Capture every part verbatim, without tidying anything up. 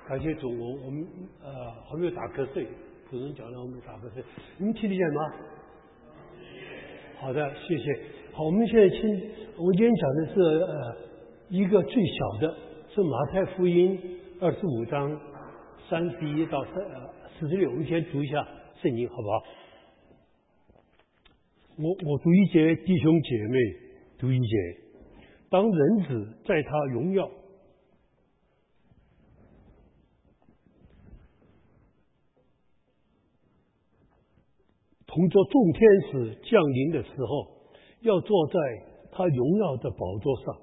感谢主，我我们呃还没有打瞌睡，主任讲让我们打瞌睡，你们听得见吗？好的，谢谢。好，我们现在听，我们今天讲的是呃一个最小的，是马太福音二十五章三十一到三呃四十六。我们先读一下圣经，好不好？我我读一节，弟兄姐妹读一节。当人子在他荣耀同着众天使降临的时候，要坐在他荣耀的宝座上。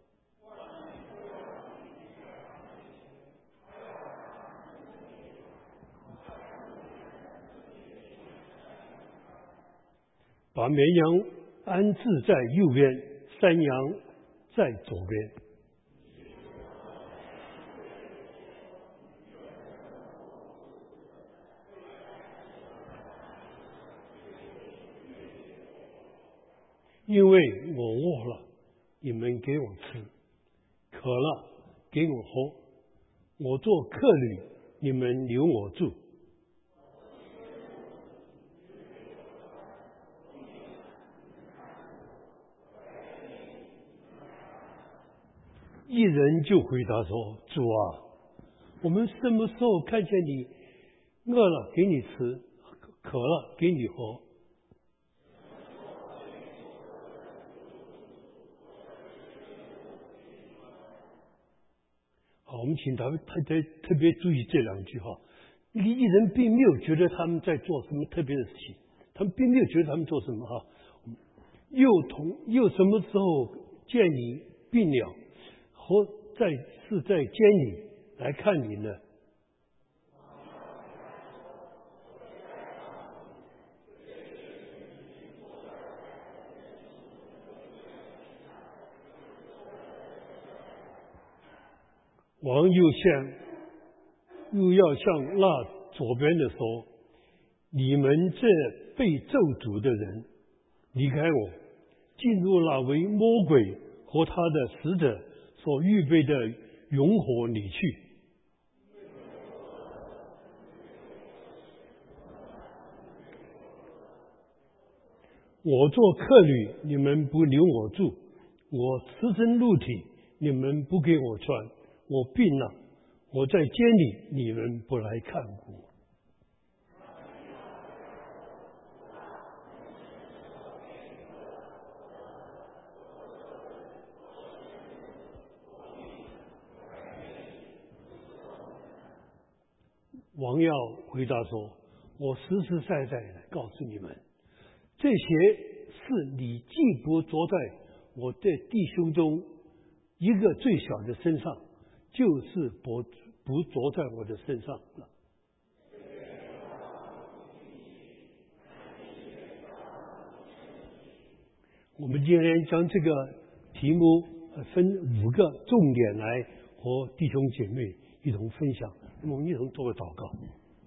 把绵羊安置在右边，山羊在左边。因为我饿了，你们给我吃；渴了，给我喝；我做客旅，你们留我住。一人就回答说：主啊，我们什么时候看见你饿了给你吃，渴了给你喝？好，我们请他特别特别注意这两句话。艺人并没有觉得他们在做什么特别的事情，他们并没有觉得他们做什么哈。又同又什么时候见你病了，或在是在监里来看你呢？王又向又要向那左边的说：你们这被咒诅的人，离开我，进入那为魔鬼和他的使者所预备的永火里去。我做客旅，你们不留我住；我赤身露体，你们不给我穿；我病了，我在监里，你们不来看顾我。王耀回答说：我实实在在的告诉你们，这些事你既不着在我的弟兄中一个最小的身上，就是不不着在我的身上了。我们今天将这个题目分五个重点来和弟兄姐妹一同分享，我们一同做个祷告。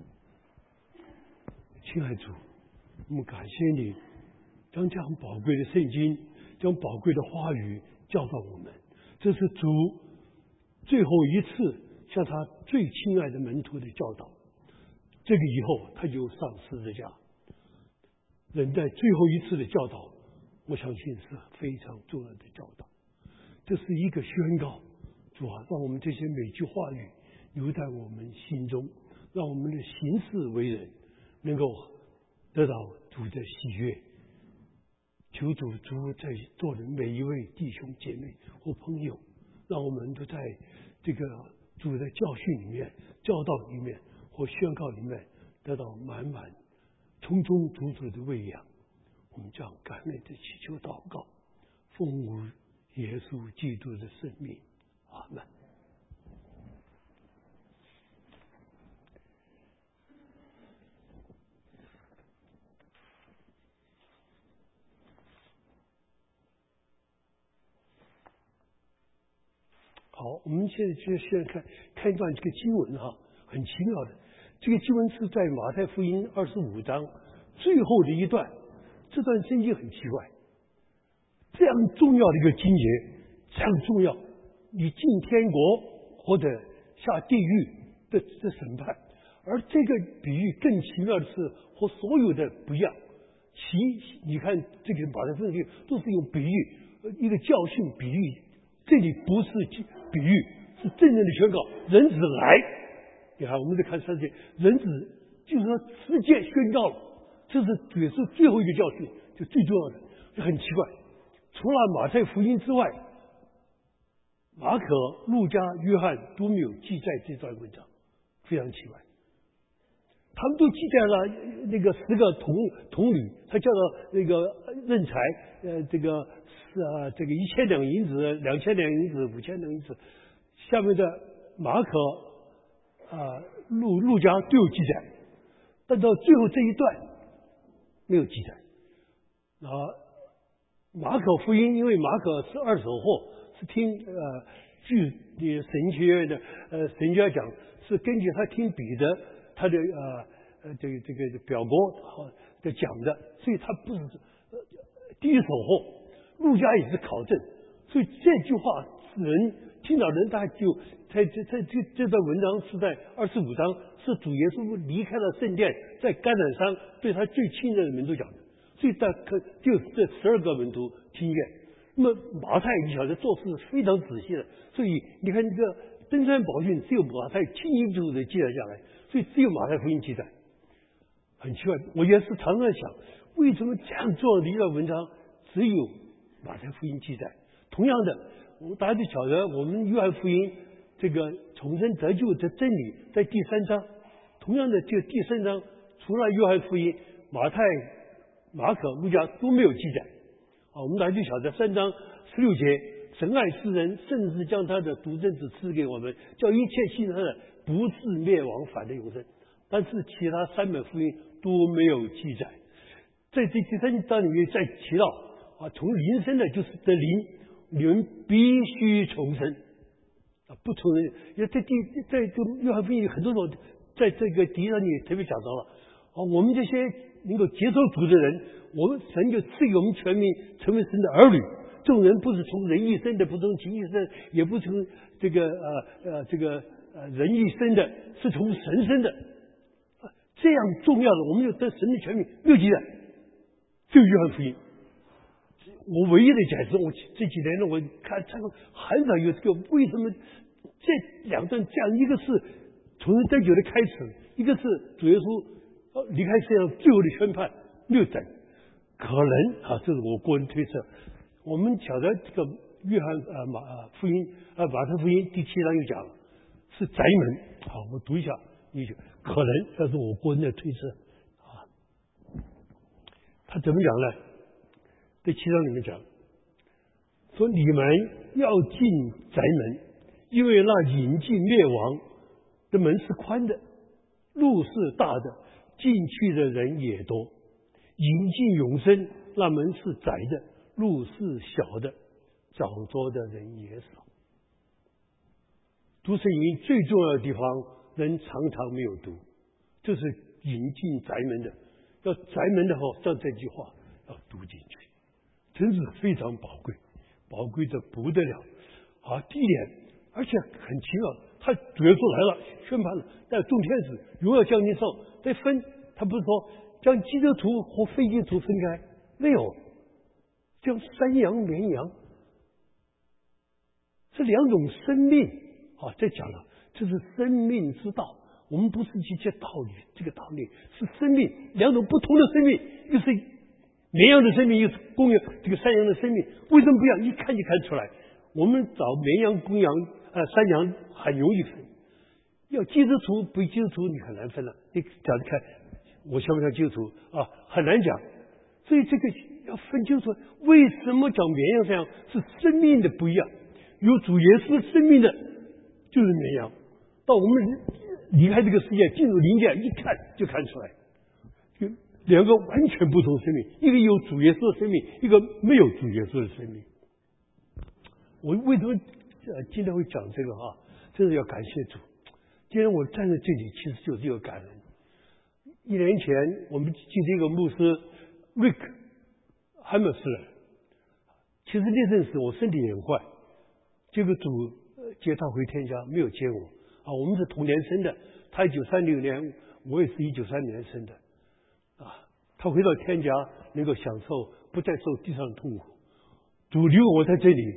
亲爱的主，我们感谢你将这样宝贵的圣经，将宝贵的话语教导我们。这是主最后一次向他最亲爱的门徒的教导。这个以后他就上十字架。人在最后一次的教导，我相信是非常重要的教导。这是一个宣告，主啊，让我们这些每句话语留在我们心中，让我们的行事为人能够得到主的喜悦。求主主在座的每一位弟兄姐妹或朋友，让我们都在这个主的教训里面、教导里面或宣告里面得到满满充充足足的喂养。我们将感恩的祈求祷告，奉我耶稣基督的圣名，阿门。好，我们现在就现在看看一段这个经文哈，很奇妙的。这个经文是在马太福音二十五章最后的一段，这段圣经很奇怪，这样重要的一个经节，这样重要，你进天国或者下地狱的的审判。而这个比喻更奇妙的是，和所有的不一样。其你看这个马太福音都是用比喻，一个教训比喻，这里不是比喻，是真正的宣告人子来。你看我们在看三节，人子就是说世界宣告了，这是也是最后一个教训，就最重要的。就很奇怪，除了马太福音之外，马可、路加、约翰都没有记载这段文章，非常奇怪。他们都记载了那个十个童童女，他叫做那个任财，呃，这个是啊，这个一千两银子、两千两银子、五千两银子。下面的马可啊、路路加都有记载，但到最后这一段没有记载。啊，马可福音，因为马可是二手货，是听呃据的神学院的呃神学家讲，是根据他听彼得。他的呃呃这个这个表哥的讲的，所以他不是呃第一手货。路加也是考证，所以这句话人听到人，大家就在这在这这段文章是在二十五章，是主耶稣离开了圣殿，在橄榄山对他最亲热的门徒讲的，所以他可就是这十二个门徒听见。那么马太你晓得做事非常仔细的，所以你看这个登山宝训只有马太清清楚楚的记载下来。所以只有马太福音记载，很奇怪。我也是常常想，为什么这样做的一段文章只有马太福音记载？同样的，我们大家都晓得，我们约翰福音这个重生得救的真理在第三章。同样的，这第三章除了约翰福音、马太、马可、路加都没有记载。啊，我们大家就晓得三章十六节，神爱世人，甚至将他的独生子赐给我们，叫一切信他的不是灭亡，反得永生。但是其他三本福音都没有记载。在这第三章里面再提到啊，从灵生的就是得灵，你们必须重生啊，不重生。因为在第在这个约翰福音很多时候，在这个第一章里特别讲到了啊，我们这些能够接受主的人，我们神就赐给我们全民成为神的儿女。众人不是从人意生的，不是从情意生，也不从这个呃呃这个。呃，人一生的是从神生的，啊，这样重要的，我们就得神的权柄没有记载，只有约翰福音。我唯一的解释，我这几年呢，我看这个很少有这个为什么这两段这样，一个是重生得救的开始，一个是主耶稣离开世上最后的宣判，没有讲。可能啊，这是我个人推测。我们晓得这个约翰啊马啊福音啊马太福音第七章又讲了。是宅门，好，我读一下，你就可能，这是我个人的推测啊。他怎么讲呢？在七章里面讲，说你们要进宅门，因为那引进灭亡的门是宽的，路是大的，进去的人也多；引进永生那门是窄的，路是小的，找着的人也少。读圣经最重要的地方，人常常没有读，就是引进宅门的。要宅门的话，像这句话要读进去，真是非常宝贵，宝贵的不得了。啊，第一点，而且很奇妙，他主耶稣来了，宣判了，但众天使荣耀降临上，再分，他不是说将基督徒和非基督徒分开，没有，将山羊、绵羊，这两种生命。啊，再讲了，这是生命之道。我们不是一些道理，这个道理是生命，两种不同的生命，一个是绵羊的生命，一个是公羊这个山羊的生命。为什么不一样？一看就看出来。我们找绵羊、公羊、呃山羊很容易分，要基督徒不基督徒你很难分了。你讲着看，我像不像基督徒啊？很难讲。所以这个要分清楚，为什么讲绵羊山羊是生命的不一样？有主耶稣生命的。就是绵羊，到我们离开这个世界，进入灵界，一看就看出来，就两个完全不同生命，一个有主耶稣的生命，一个没有主耶稣的生命。我为什么呃今天会讲这个哈？真是要感谢主。今天我站在这里，其实就是一个感恩。一年前，我们记得一个牧师 Rick Hammersley， 其实那阵时我身体也很坏，这个主接他回天家，没有接我啊，我们是同年生的，他一九三六年，我也是一九三年生的，啊，他回到天家能够享受不再受地上的痛苦，主留我在这里，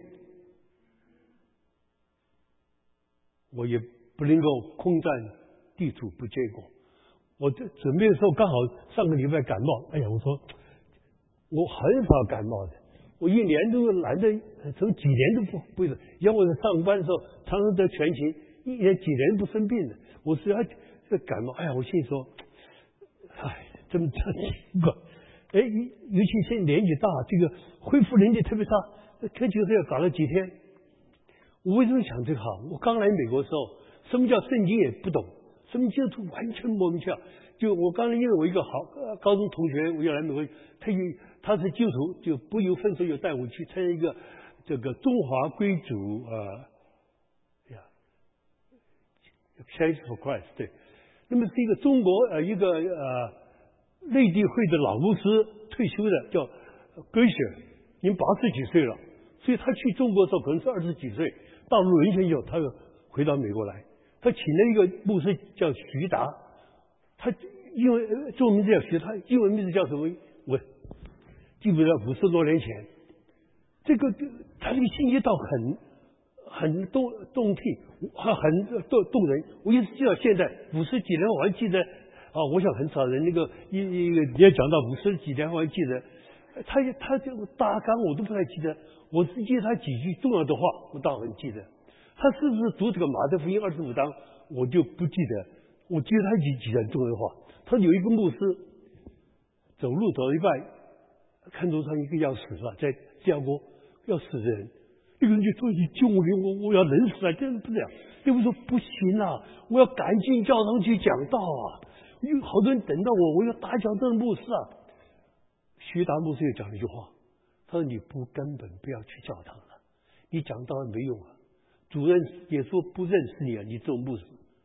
我也不能够空占地主不结果。我这准备的时候刚好上个礼拜感冒，哎呀，我说我很少感冒的，我一年都懒得，从几年都不不会。像我在上班的时候，常常得全勤，一年几年不生病的。我只要这感冒，哎呀，我心里说，哎，这么奇怪。哎，尤其现在年纪大，这个恢复能力特别差，特急是要搞了几天。我为什么想这个行？我刚来美国的时候，什么叫圣经也不懂，什么基督徒完全莫名其妙。就我刚才因为我一个好高中同学，我要来美国，他有他是基督徒，就不由分说就带我去参加一个这个中华归主呃呀 Church for Christ 对，那么是一个中国呃一个呃内地会的老牧师退休的，叫戈雪，已经八十几岁了，所以他去中国的时候可能是二十几岁，大陆沦陷以后，他又回到美国来，他请了一个牧师叫徐达。他因为中文名字叫徐，他英文名字叫什么？我记不得，五十多年前，这个他这个信息倒很很动动听，很动动人。我一直记到现在，五十几年我还记得啊，我想很少人那个一一个你要讲到五十几年我还记得，他他这个大纲我都不太记得，我只记得他几句重要的话，我倒很记得。他是不是读这个马太福音二十五章，我就不记得。我记得他几几段重要的话，他有一个牧师走路走一半，看桌上一个要死了，在芝加哥要死的人，那个人就说：“你救我，我我要冷死了，真不这样。”那个说：“不行啊，我要赶进教堂去讲道啊，有好多人等到我，我要打搅这个牧师啊。”徐达牧师又讲了一句话，他说：“你不根本不要去教堂了，你讲道没用啊，主任也说不认识你啊，你这种牧师。”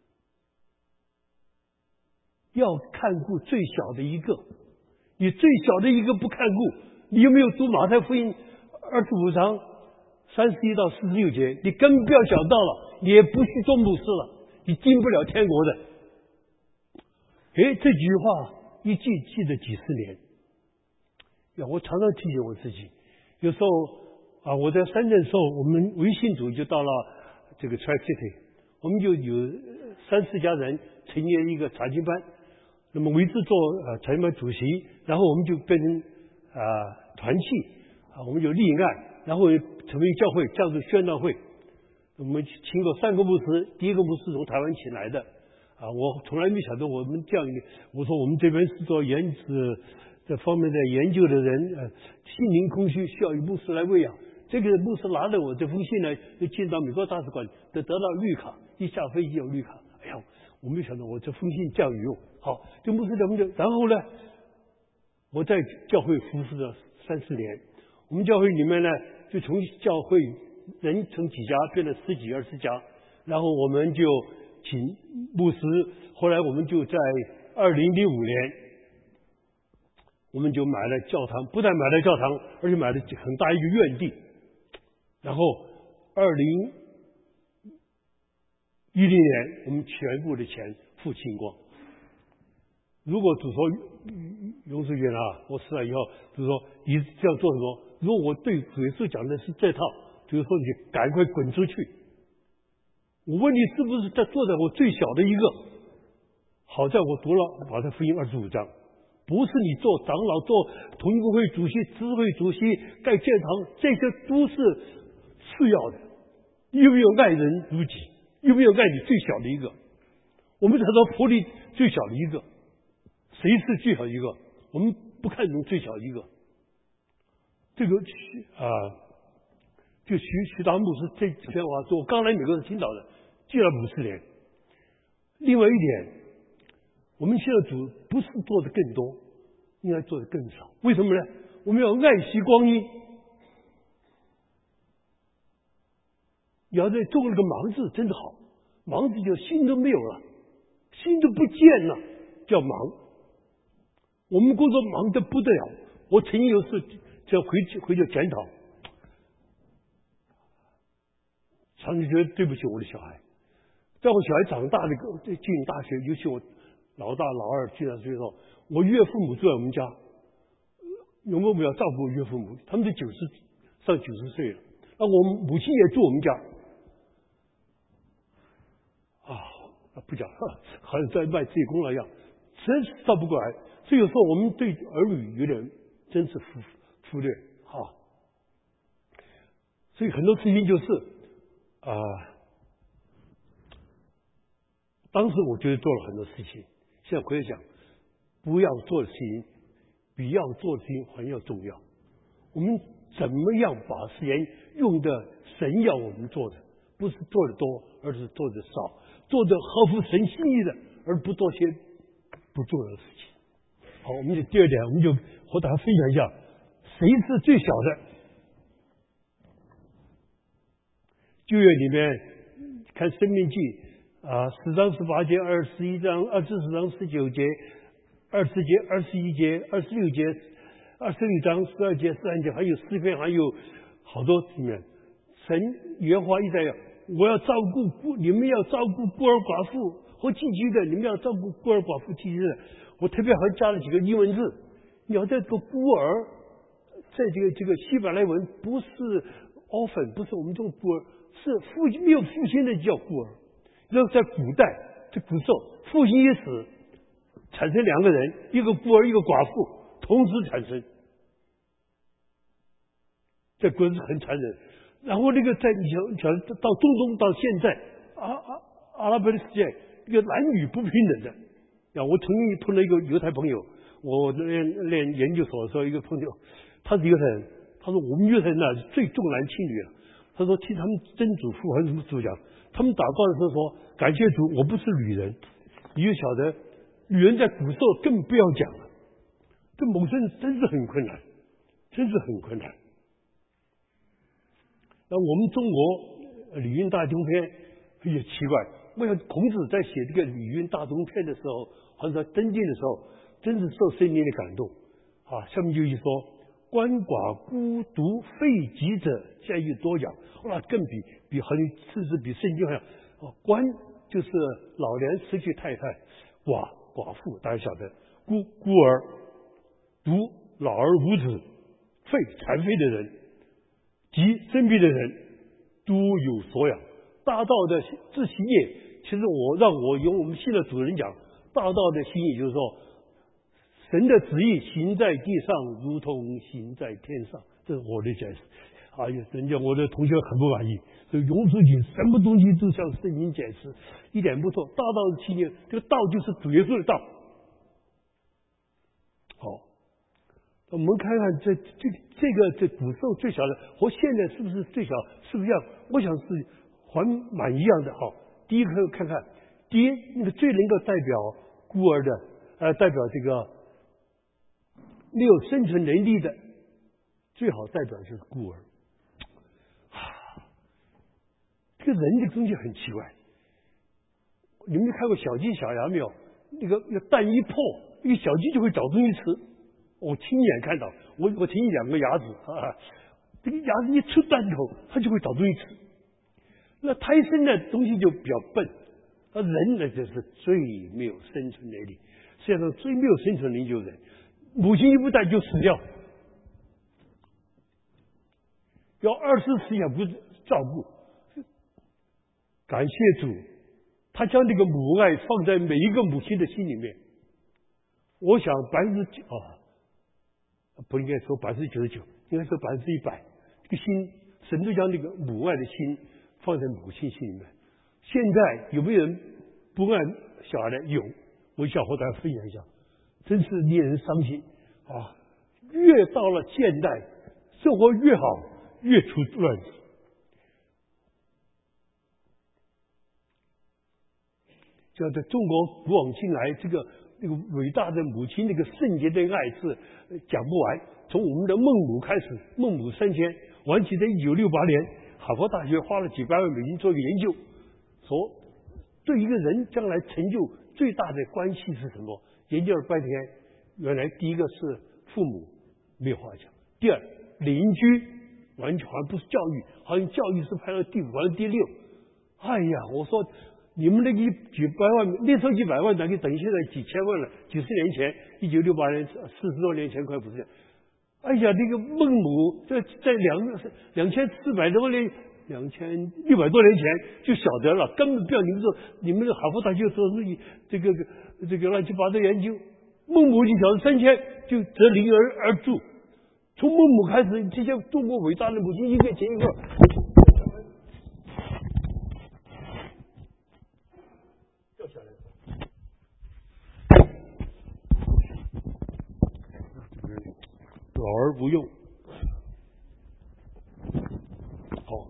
要看顾最小的一个，你最小的一个不看顾，你有没有读马太福音二十五章三十一到四十六节？你根本不要想到了，你也不去做牧师了，你进不了天国的。哎，这几句话一记记得几十年。呀，我常常提醒我自己，有时候啊，我在深圳的时候，我们微信组就到了这个 Tri City， 我们就有三四家人成立一个查经班。那么我一直做呃查经班主席，然后我们就变成啊、呃、团契啊，我们有立案，然后成为教会这样子宣道会。我们请过三个牧师，第一个牧师从台湾请来的啊，我从来没想到我们这样一个，我说我们这边是做原子这方面的研究的人，呃，心灵空虚需要有牧师来喂养。这个牧师拿着我这封信呢，就进到美国大使馆，得得到绿卡，一下飞机有绿卡。哎呀，我没想到我这封信这样有用。好，这牧师怎么就？然后呢，我在教会服侍了三四年。我们教会里面呢，就从教会人从几家变成十几二十家，然后我们就请牧师。后来我们就在二零零五年，我们就买了教堂，不但买了教堂，而且买了很大一个院地。然后二零一零年，我们全部的钱付清光。如果主说永世远啊，我死了以后，主说你这样做什么？如果我对主耶稣讲的是这套，主说你赶快滚出去。我问你是不是在坐在我最小的一个？好在我读了马太福音二十五章，不是你做长老、做同工会主席、支会主席、盖建堂，这些都是次要的。有没有爱人如己？有没有爱你最小的一个？我们才说佛里最小的一个。谁是最小一个？我们不看重最小一个。这个啊、呃，就徐徐达牧师这这篇话，是我刚来美国听到的，记了五十年。另外一点，我们现在主不是做的更多，应该做的更少。为什么呢？我们要爱惜光阴。你要在种了个忙字，真的好，忙字就心都没有了，心都不见了，叫忙。我们工作忙得不得了，我曾经有次就回去回去检讨，常常觉得对不起我的小孩， 在我小孩长大的进大学，尤其我老大、老二进大学的时候，我岳父母住在我们家，有没有要照顾岳父母？他们都九十上九十岁了，那我母亲也住我们家。啊，不讲，好像在卖自己功劳一样，真是照不过来。所以有时候我们对儿女有点真是忽忽略哈。所以很多事情就是啊、呃，当时我觉得做了很多事情，现在回来想，不要做的事情比要做的事情还要重要。我们怎么样把时间用的神要我们做的，不是做的多，而是做的少，做的合乎神心意的，而不做些不重要的事情。好，我们的第二点，我们就和大家分享一下，谁是最小的？旧约里面看《申命记》啊，十章十八节，二十一章二十四章十九节，二十节、二十一节、二十六节，二十六章十二节、十三节，还有诗篇，还有好多里面，神原话一再要，我要照顾孤，你们要照顾孤儿寡妇和寄居的，你们要照顾孤儿寡妇、寄居的。我特别还加了几个英文字，你要这个孤儿，在这个这个希伯来文不是 orphan， 不是我们这种孤儿，是父没有父亲的叫孤儿。那在古代，这古时候父亲一死，产生两个人，一个孤儿，一个寡妇，同时产生，这古是很残忍。然后那个在你想想到中东到现在，阿阿阿拉伯的世界，一个男女不平等的。呀，我曾经碰到一个犹太朋友，我练练研究所的时候，一个朋友，他是犹太人，他说我们犹太人呢最重男轻女了。他说听他们曾祖父还是什么祖讲，他们祷告的时候说感谢主，我不是女人。你就晓得，女人在古时候更不要讲了，这谋生真是很困难，真是很困难。那我们中国《礼运大中篇》也奇怪，我想孔子在写这个《礼运大中篇》的时候，或者登经的时候，真是受圣灵的感动啊。下面就一说，鳏寡孤独废疾者，见于多养。哇，更比比很甚至比圣经还要啊。鳏就是老年失去太太，寡寡妇大家晓得，孤孤儿，独老而无子，废残废的人，及生病的人，都有所养。大道的自行也，其实我让我用我们新的主人讲，大道的心意就是说，神的旨意行在地上，如同行在天上，这是我的解释。啊，人家我的同学很不满意，所以永主经什么东西都向圣经解释，一点不错。大道的心意，这个道就是主耶稣的道。好，我们看看这这这个这古时候最小的和现在是不是最小？是不是一样？我想是还蛮一样的。好，第一个看看，第一那个最能够代表孤儿的，呃，代表这个没有生存能力的，最好代表就是孤儿。这个人这个东西很奇怪，你们看过小鸡小鸭没有？那个那个蛋一破，那个小鸡就会找东西吃。我亲眼看到，我我曾经养过鸭子啊，这个鸭子一出蛋头，它就会找东西吃。那胎生的东西就比较笨，而人呢就是最没有生存能力。世界上最没有生存能力就是人，母亲一不在就死掉，要二十四小时照顾。感谢主，他将这个母爱放在每一个母亲的心里面。我想百分之九啊，不应该说百分之九十九，应该说百分之一百。这个心，神都将这个母爱的心放在母亲心里面。现在有没有人不爱小孩的？有，我想和大家分享一下，真是令人伤心啊！越到了现代，生活越好，越出乱子。就在中国古往今来，这个那个伟大的母亲那个圣洁的爱是讲不完。从我们的孟母开始，孟母三迁，完起在一九六八年，哈佛大学花了几百万美金做一个研究，说对一个人将来成就最大的关系是什么？研究了半天，原来第一个是父母，没有话讲；第二，邻居，完全好像不是教育，好像教育是排到第五、排到第六。哎呀，我说。 你们那个几百万，那时候几百万，那个等于现在几千万了。几十年前，一九六八年，四十多年前，快不是这样。哎呀，那个孟母在在两两千四百多年，两千六百多年前就晓得了，根本不要你们说，你们的哈佛大学做自己这个这个乱七八糟研究，孟母就晓得三千就择邻而而住。从孟母开始，这些中国伟大的母亲一个接一个。掉下来了，老而不用。好，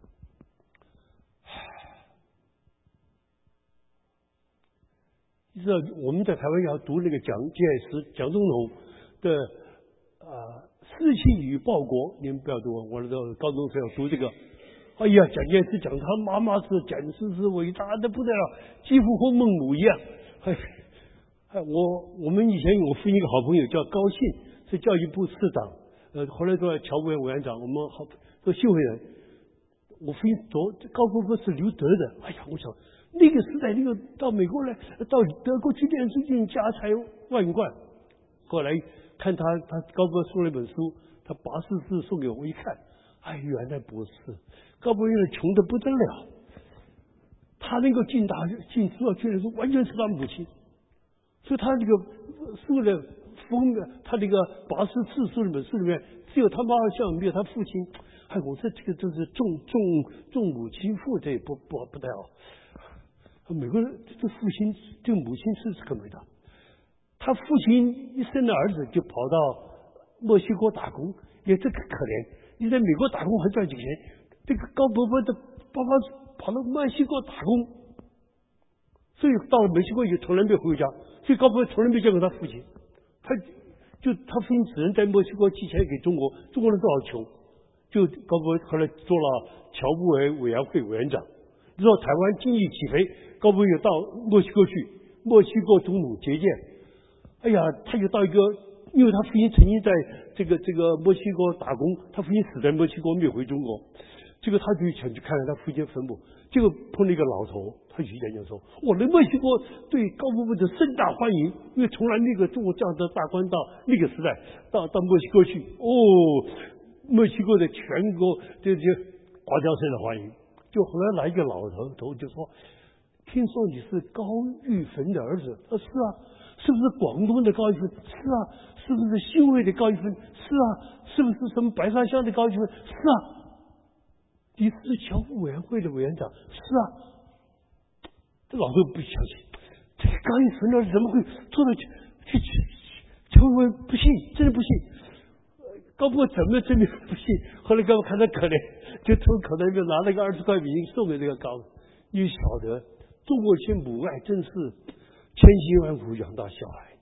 你知道我们在台湾要读那个蒋介石蒋总统的啊。呃《四庆与报国》，你们不要读，我那个高中生要读这个。哎呀，蒋介石讲他妈妈是简直是伟大的不得了，几乎和孟母一样。哎，哎，我我们以前我父亲一个好朋友叫高信，是教育部次长，呃，后来做侨务委委员长，我们好做新会人。我父亲昨高伯伯是留德的，哎呀，我想那个时代，那个到美国来，到德国去念书，进家财万贯。后来看他，他高伯送了一本书，他八十字送给我，我一看，哎，原来不是，高伯原来穷得不得了，他能够进大学、进书要去的书，完全是他母亲，所以他这个书的封面，他这个八十字书里面书里面只有他妈妈像，没有他父亲。哎，我说这个真是重重重母轻父，这也不不不太好。美国人这父亲对母亲是很伟大。他父亲一生的儿子就跑到墨西哥打工，也这个可怜。你在美国打工还赚几个钱，这个高伯伯的爸爸跑到墨西哥打工，所以到了墨西哥也从来没回家，所以高伯伯从来没见过他父亲。他就他父亲只能在墨西哥寄钱给中国，中国人都好穷，就高伯伯后来做了侨务委委员会委员长。你知道台湾经济起飞，高伯伯也到墨西哥去，墨西哥总统接见。哎呀，他就到一个，因为他父亲曾经在这个这个墨西哥打工，他父亲死在墨西哥，没有回中国。这个他就想去看看他父亲坟墓，结果碰了一个老头，他去研究说，我的墨西哥对高伯伯的盛大欢迎，因为从来那个中国这样的大官到那个时代到到墨西哥去，哦，墨西哥的全国这些华侨生的欢迎。就后来来一个老头头就说，听说你是高玉芬的儿子，他说是啊。是不是广东的高玉芬？是啊。是不是新会的高玉芬？是啊。是不是什么白沙乡的高玉芬？是啊。你是侨务委员会的委员长？是啊。这老头不相信，这个高玉芬儿怎么会做到去去侨务委员？不信，真的不信。高伯怎么真的不信？后来高伯看他可怜，就从口袋里面拿了个二十块美金送给这个高。你晓得，中国些母爱真是千辛万苦养大小孩。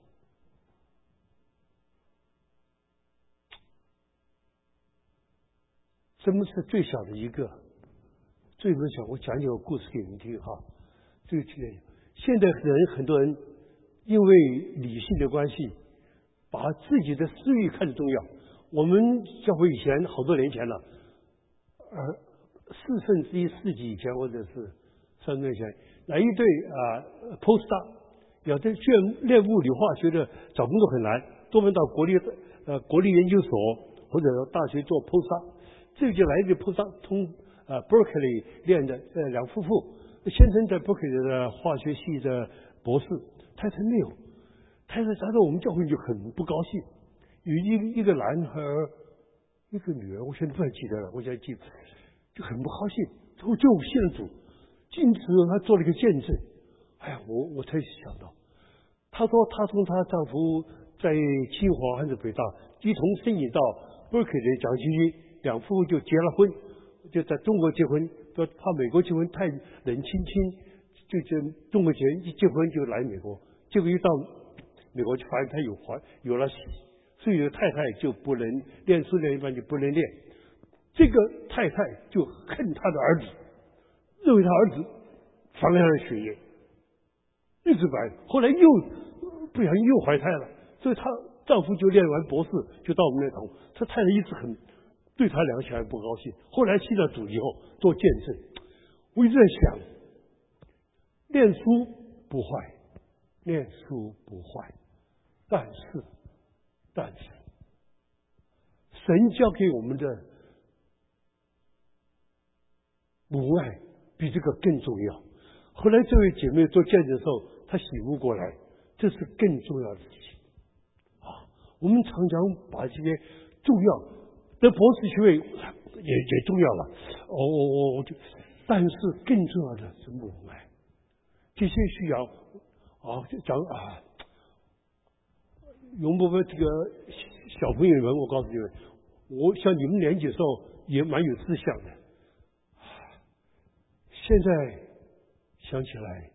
什么是最小的一个？最不小，我讲几个故事给你们听哈。这个现在人很多人因为理性的关系，把自己的私欲看得重要。我们教会以前好多年前了，而四分之一世纪以前，或者是三十年前，来一对啊 postdoc。要在学练物理化学的找工作很难，多半到国立呃国立研究所或者大学做 postdoc。这个就来自 postdoc 从呃 Berkeley 练的呃两夫妇，先生在 Berkeley 的化学系的博士，太太没有，太太来到我们教会就很不高兴，有一一个男孩一个女儿，我现在不太记得了，我现在记得就很不高兴，最后就信了主，进之后他做了一个见证。哎呀，我我才想到，她说她从她丈夫在清华还是北大一同申请到 Berkeley 的奖学金，两夫妇就结了婚，就在中国结婚，说怕美国结婚太冷清清，就就中国结一结婚就来美国，结果一到美国就发现他有怀有了喜，所以太太就不能练书练一般就不能练，这个太太就恨他的儿子，认为他儿子妨碍他的学业。一直白，后来又不小心又怀胎了，所以她丈夫就练完博士就到我们那头，她太太一直很对他两个小孩不高兴。后来信了主以后做见证，我一直在想， 念书不坏，念书不坏，但是，但是，神教给我们的母爱比这个更重要。后来这位姐妹做见证的时候，她醒悟过来，这是更重要的事情啊！我们常常把这些重要得博士学位也也重要了，我我我我就，但是更重要的是母爱。这些需要啊，讲啊，容伯伯这个小朋友们，我告诉你们，我像你们年纪的时候也蛮有志向的。现在想起来，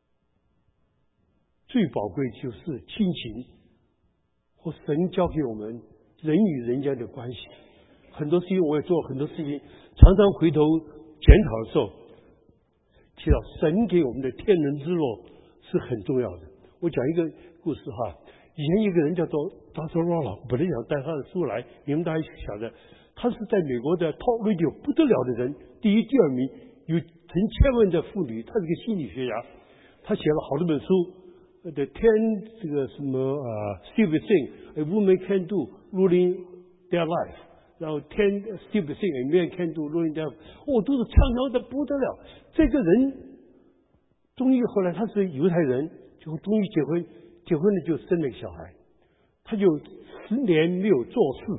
最宝贵就是亲情和神教给我们人与人间的关系。很多事情我也做很多事情，常常回头检讨的时候，提到神给我们的天伦之乐是很重要的。我讲一个故事哈，以前一个人叫做 doctor Rolla， 本来想带他的书来，你们大家晓得，他是在美国的 Talk Radio 不得了的人，第一、第二名，有成千万的妇女，他是个心理学家，他写了好多本书。The ten 这个什么呃 stupid thing a woman can do ruling their life， 然后 ten stupid thing a man can do ruling their life， 哦，都是畅销的不得了。这个人终于后来他是犹太人，就终于结婚，结婚了就生了个小孩，他就十年没有做事，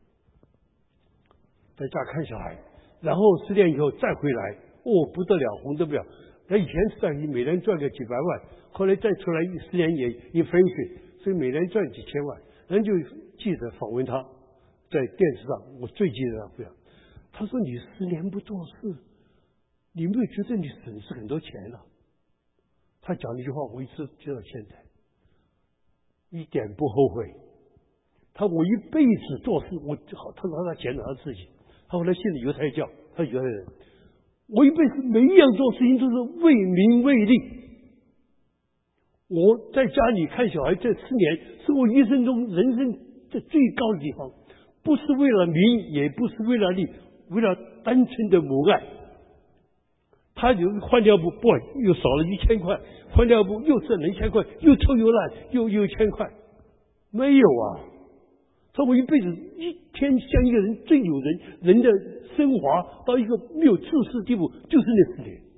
在家看小孩，然后十年以后再回来，哦，不得了，红得不了。他以前是在每年赚个几百万，后来再出来十年也 inflation， 所以每年赚几千万。人就记者访问他，在电视上，我最记得他不要，他说你十年不做事，你没有觉得你损失很多钱了？他讲这句话我一直记到现在，一点不后悔。他我一辈子做事，我好，他说他检讨他自己，他后来信了犹太教，他是犹太人。我一辈子每一样做事情都是为民为利。我在家里看小孩这十年是我一生中人生的最高的地方，不是为了名，也不是为了利，为了单纯的母爱。他就换尿布，不又少了一千块，换尿布又挣了一千块，又臭又烂，又又一千块，没有啊！他我一辈子一天像一个人最有人人的升华到一个没有自私的地步，就是那十年。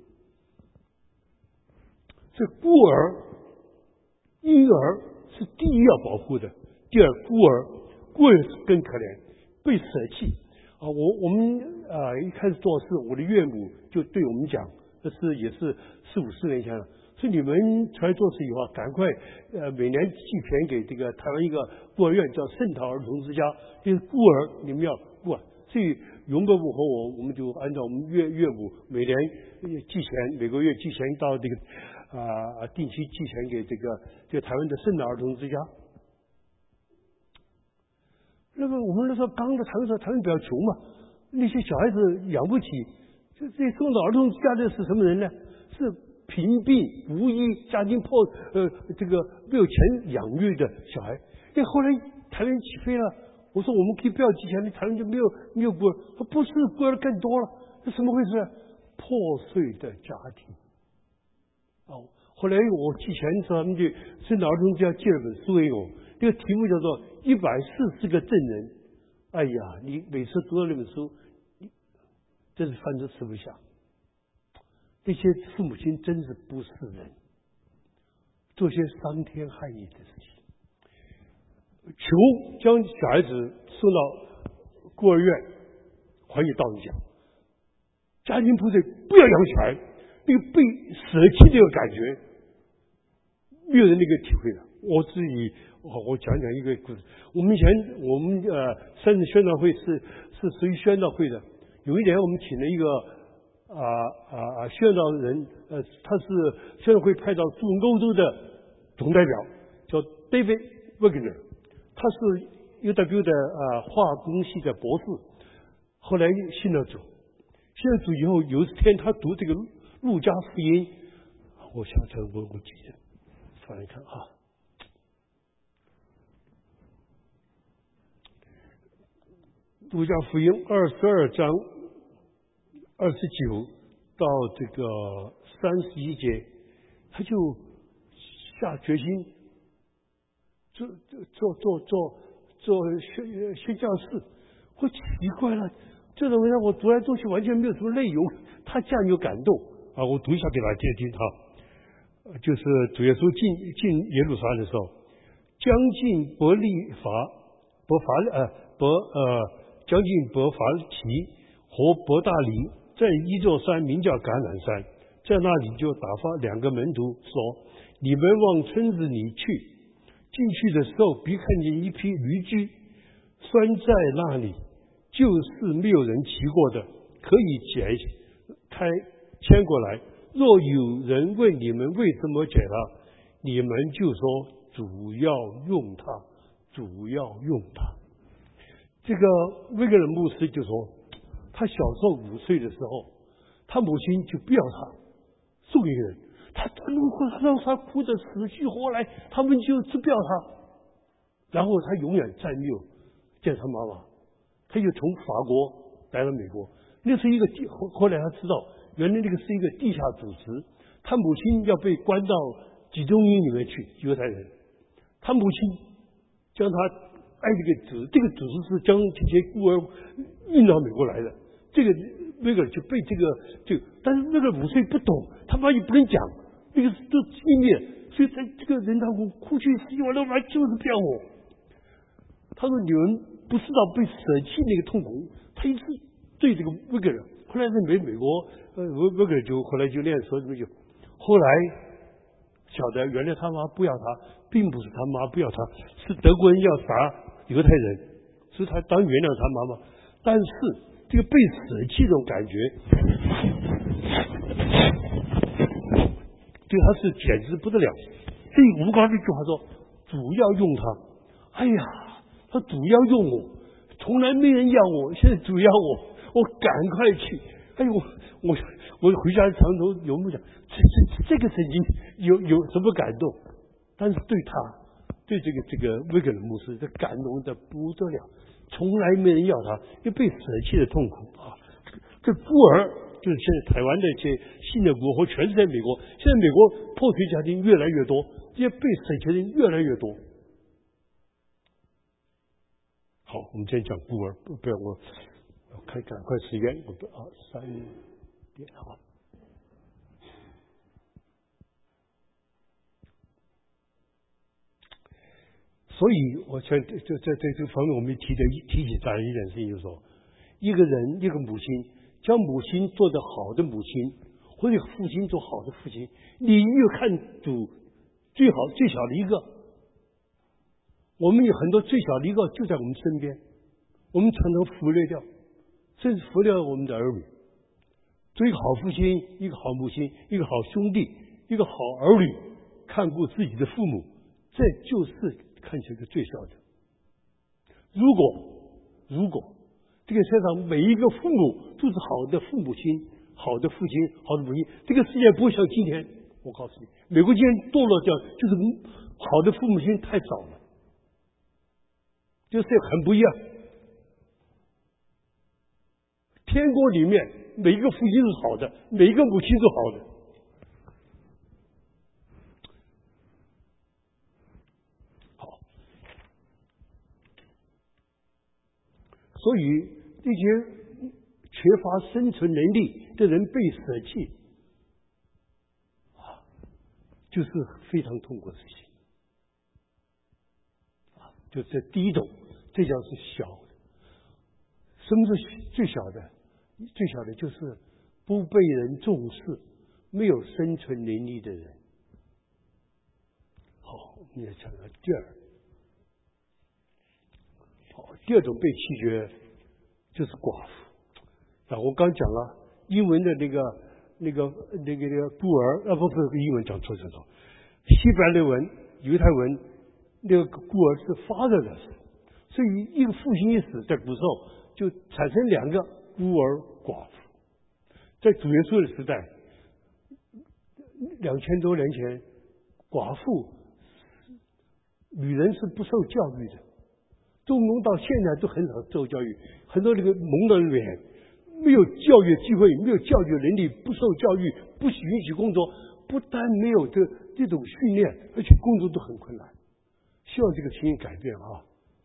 这孤儿、婴儿是第一要保护的，第二孤儿，孤儿是更可怜，被舍弃啊！我我们啊一开始做事，我的岳母就对我们讲，这是也是四五十年前了。所以你们出来做事以后，赶快呃每年寄钱给这个台湾一个孤儿院，叫圣桃儿童之家，就是孤儿你们要顾啊。所以荣伯伯和我，我们就按照我们岳岳母每年寄钱，每个月寄钱到这个啊、呃、定期寄钱给这个这个台湾的圣桃儿童之家。那么我们那时候刚到台湾时候，台湾比较穷嘛，那些小孩子养不起，这这送到儿童之家的是什么人呢？是贫病无依、家庭破呃这个没有钱养育的小孩。那后来台湾起飞了，我说我们可以不要寄钱，那台湾就没有没有孤儿。他不是孤儿更多了，这怎么回事？破碎的家庭。哦，后来我寄钱的时候，他们就圣岛儿童之家寄了本书给我，这个题目叫做《一百四十个证人》。哎呀，你每次读到那本书，真是饭都吃不下。这些父母亲真是不是人，做些伤天害理的事情。求将小孩子送到孤儿院，还有道理讲，家庭破碎不要养小孩，那个被舍弃这个感觉，没有人那个体会的。我自己，我讲讲一个故事。我们以前我们呃三次宣道会是是属于宣道会的，有一年我们请了一个。啊啊啊！宣道人，呃，他是宣道会派到驻欧洲的总代表，叫 David Wagner， 他是 U W 的啊化工系的博士，后来信了主，信了主以后，有一天他读这个路加福音，我想想我我记得，翻来看啊，路加福音二十二章。二十九到这个三十一节， 他就下决心做做做做做宣宣教士。我奇怪了，这种让我读来读去完全没有什么内容，他这样有感动啊！我读一下给大家听哈，就是主耶稣进进耶路撒冷的时候，将近伯利法伯法呃伯呃将近伯法提和伯大尼，在一座山名叫橄榄山，在那里就打发两个门徒说：“你们往村子里去。”进去的时候，必看见一匹驴驹拴在那里，就是没有人骑过的，可以解开牵过来。若有人问你们为什么解它，你们就说主要用它，主要用它。这个威格尔牧师就说，他小时候五岁的时候，他母亲就不要他，送给人，他如果让他哭得死去活来，他们就不要他。然后他永远再没有见他妈妈，他就从法国来到美国。那是一个地，后来他知道，原来那个是一个地下组织。他母亲要被关到集中营里面去，犹太人。他母亲将他爱这个组，这个组织是将这些孤儿运到美国来的。这个那个就被这个就，但是那个五岁不懂，他妈也不能讲，那个都秘密，所以在这个人当中哭去死去活来，就是不要我。他说：“你们不知道被舍弃那个痛苦。”他一直对这个威格尔，后来在美美国，呃，威威格尔就后来就练说什么就，后来晓得原来他妈不要他，并不是他妈不要他，是德国人要杀犹太人，所以他当原谅他妈妈。但是这个被舍弃这种感觉，对他是简直不得了。所以吴刚这句话说：“主要用他。”哎呀，他主要用我，从来没人要我，现在主要我，我赶快去。哎呦，我我我回家常头有梦想，这这这个圣经有有什么感动？但是对他，对这个这个威格尔牧师，这感动的不得了。从来没人要他，因为被舍弃的痛苦啊！这孤儿就是现在台湾的这些新的国，或全是在美国。现在美国破碎家庭越来越多，这些被舍弃的人越来越多。好，我们今天讲孤儿，不不要我，我看赶快时间，我不啊三点好。所以，我在这这在这方面，我们提的提起大家一点事情，就是说，一个人一个母亲，将母亲做得好的母亲，或者父亲做好的父亲，你越看主最好最小的一个，我们有很多最小的一个就在我们身边，我们常常忽略掉，甚至忽略了我们的儿女。做一个好父亲，一个好母亲，一个好兄弟，一个好儿女，看顾自己的父母，这就是看起来最小的。如果如果这个世界上每一个父母都是好的父母亲、好的父亲、好的母亲，这个世界不会像今天。我告诉你，美国今天堕落掉，就是好的父母亲太少了，就是很不一样。天国里面每一个父亲是好的，每一个母亲是好的。所以这些缺乏生存能力的人被舍弃，啊，就是非常痛苦的事情。啊，就这第一种，这叫是小的。什么是最小的？最小的就是不被人重视、没有生存能力的人。好，我们要讲到第二。第二种被弃绝就是寡妇。啊，我刚讲了英文的那个那个那个那个孤儿，啊不是英文讲错讲错，希伯来文、犹太文那个孤儿是 fatherless， 所以一个父亲一死，在古时候就产生两个孤儿寡妇。在主耶稣的时代，两千多年前，寡妇女人是不受教育的。中农到现在都很少受教育，很多这个蒙的人没有教育机会，没有教育能力，不受教育，不允许工作， 不但没有这这种训练，而且工作都很困难。希望这个情形改变啊！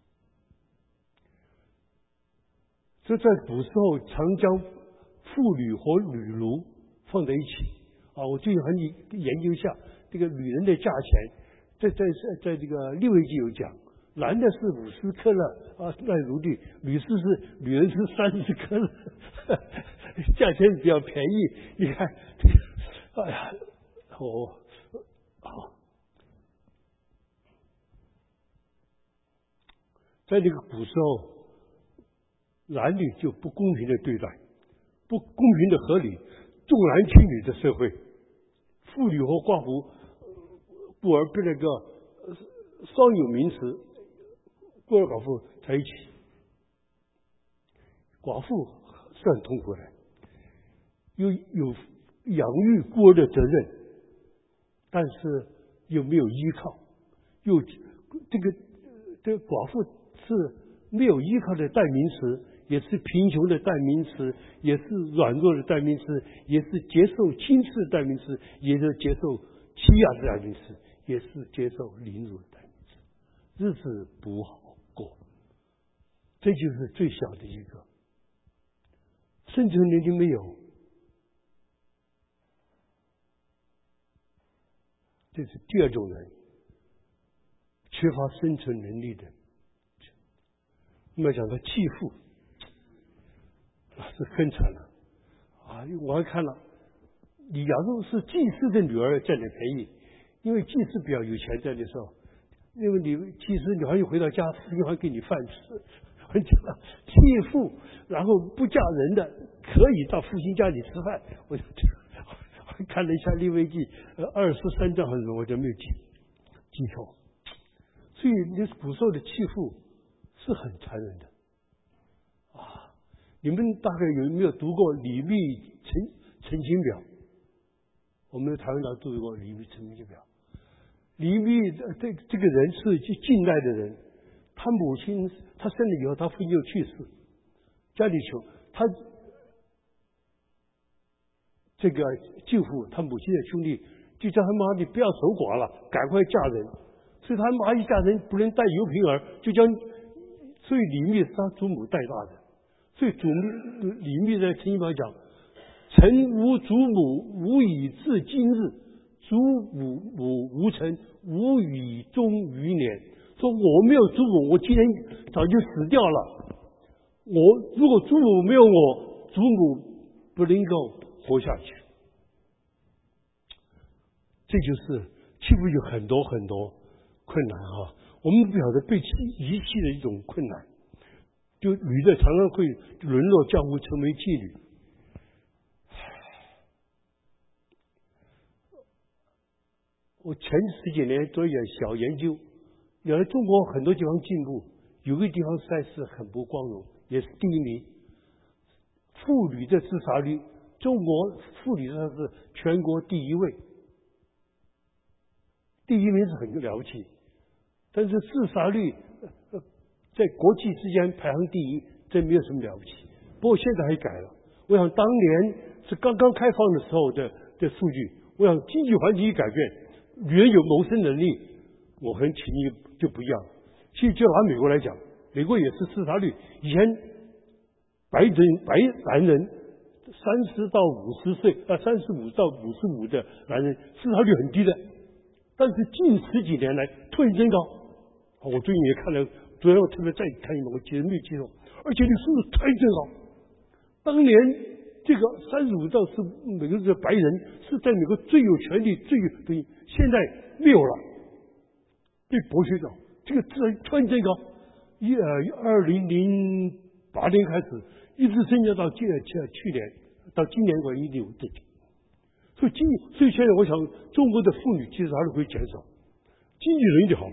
这在古时候常将妇女和女奴放在一起啊。我最近很研究一下这个女人的价钱，在在在这个利未记有讲，男的是五十克勒啊卖奴隶，女士是女人是三十克勒，价钱比较便宜。你看，哎呀，哦，好。在这个古时候，男女就不公平的对待，不公平的合理，重男轻女的社会，妇女和寡妇故而被那个双有名词，孤儿寡妇在一起，寡妇是很痛苦的，有有养育孤儿的责任，但是又没有依靠，又这个这个寡妇是没有依靠的代名词，也是贫穷的代名词，也是软弱的代名词，也是接受轻视的代名词，也是接受欺压的代名词，也是接受凌辱的代名词。日子不好过，这就是最小的一个。生存能力没有，这是第二种人，缺乏生存能力的。那么讲到继父，啊，是更惨了啊！我还看了，你假如是祭司的女儿占点便宜，因为祭司比较有钱，在那时候，因为你祭司女孩一回到家，父亲还给你饭吃。我讲了继父，然后不嫁人的可以到父亲家里吃饭。我就我看了一下利未记呃二十三章还是我就没有记记错。所以那古时候的继父是很残忍的啊！你们大概有没有读过李密陈陈情表？我们台湾人读过李密陈情表。李密这这个人是近代的人，他母亲他生了以后，他父亲就去世，家里穷，他这个舅父他母亲的兄弟就叫他妈你不要守寡了，赶快嫁人。所以他妈一嫁人不能带油瓶儿，就将。所以李密是他祖母带大的，所以祖母李密在陈情表讲：“臣无祖母，无以至今日；祖母母无臣，无以终余年。”说我没有祖母，我今天早就死掉了。我如果祖母没有我，祖母不能够活下去。这就是欺负有很多很多困难哈。我们不晓得被遗弃的一种困难，就女的常常会沦落江湖，成为妓女。我前十几年做一点小研究，原来中国很多地方进步，有个地方实在是很不光荣，也是第一名。妇女的自杀率，中国妇女自杀是全国第一位，第一名是很了不起。但是自杀率在国际之间排行第一，这没有什么了不起。不过现在还改了，我想当年是刚刚开放的时候的的数据，我想经济环境一改变，女人有谋生能力，我很轻易就不一样。其实就拿美国来讲，美国也是自杀率，以前白人白男人三十到五十岁啊，三十五到五十五的男人自杀率很低的，但是近十几年来突然增高。我最近也看了，昨天我特别再看一遍，我记得没有记错，而且这数字太增高。当年这个三十五到是美国的白人是在美国最有权利、最有东西，现在没有了，被剥削掉。这个自然突然增高，一呃二零零八年开始，一直增加到去去年到今年为一点五这点。所以今所以现在我想，中国的妇女其实还是会减少，经济能力好。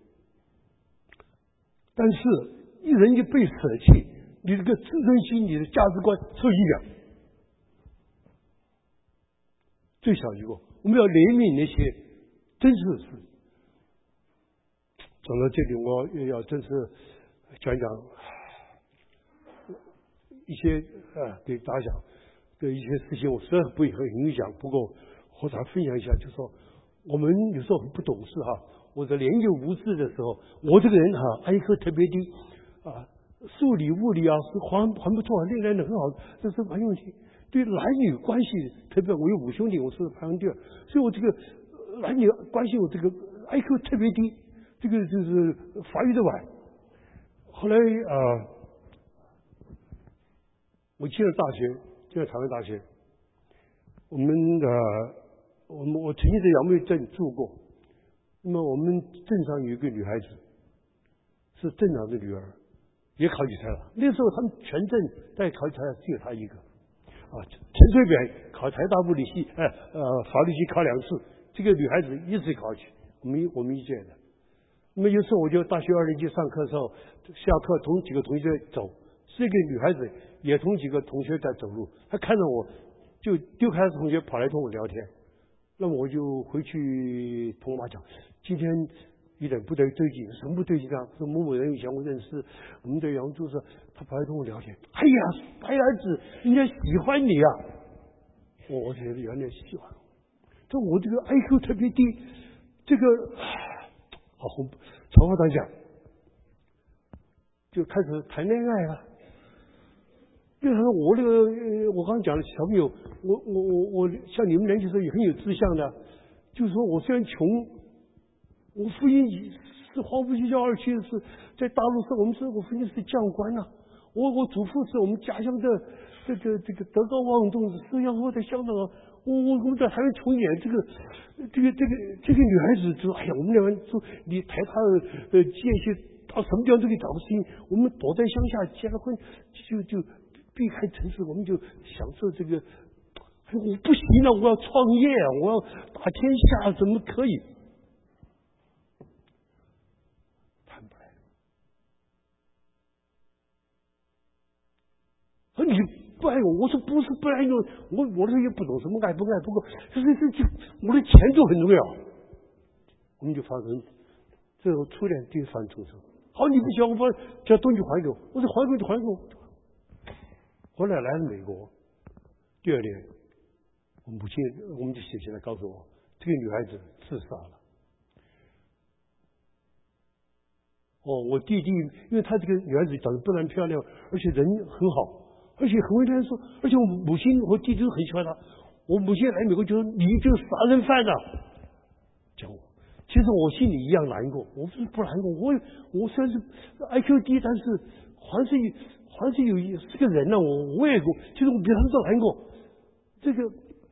但是，一人一被舍弃，你这个自尊心、你的价值观受影响。最小一个，我们要怜悯那些真实的事。讲到这里，我也要真是讲讲一些啊，对大家的一些事情，我虽然不会很影响，不过和大家分享一下，就说我们有时候很不懂事哈，或者年幼无知的时候，我这个人哈 I Q 特别低啊，数理物理啊是还还不错，练练的很好，这是没问题。对男女关系，特别我有五兄弟，我是排行第二，所以我这个男女关系我这个 I Q 特别低，这个就是发育的晚。后来啊、呃，我进了大学，进了台湾大学，我们的、呃、我们我曾经在杨梅镇住过，那么我们镇上有一个女孩子，是镇长的女儿，也考取材了。那时候他们全镇在考取材只有她一个。啊，陈水扁考台大物理系，呃呃法律系考两次，这个女孩子一次考取，我们我们一届的。那么有时候我就大学二年级上课的时候，下课同几个同学走，这个女孩子也同几个同学在走路，她看到我就丢开同学跑来跟我聊天，那么我就回去同我妈讲，今天一点不对对劲，什么不对劲啊？说某某人以前我认识，我们在扬州时，他跑来跟我聊天。哎呀，白儿子，人家喜欢你啊！我我觉得原来喜欢我，这我这个 I Q 特别低，这个好红，长话短讲，就开始谈恋爱了。因为我这个，我刚讲的小朋友，我我我我像你们年轻时候也很有志向的，就是说我虽然穷。我父亲是黄埔军校二期，是在大陆是我们是我父亲是将官呐、啊，我我祖父是我们家乡的这个这个德高望重，思想我在香港啊，我我我们在台湾穷一点，这个这个这个这个女孩子说，哎呀，我们两个人说你台大呃间隙到什么地方都可以找个事情，我们躲在乡下结了婚，就就避开城市，我们就享受这个。我不行了，我要创业，我要打天下，怎么可以？你不爱我，我说不是不爱我，我我这也不懂什么爱不爱，不过这这这这我的钱就很重要。我们就发生最后初恋第一番冲突。好，你不喜欢我把叫东西还给我，我说还给就还给我。后来来了美国，第二年，我母亲我们就写信来告诉我，这个女孩子自杀了。哦，我弟弟，因为她这个女孩子长得不但漂亮，而且人很好。而且很为人说，而且我母亲和弟弟都很喜欢他。我母亲来美国就说：“你就是杀人犯呐、啊！”讲我，其实我心里一样难过。我不是不难过，我我虽然是 I Q 低，但是还是还是有一是个人呐、啊。我我也其实我比他们都难过。这个，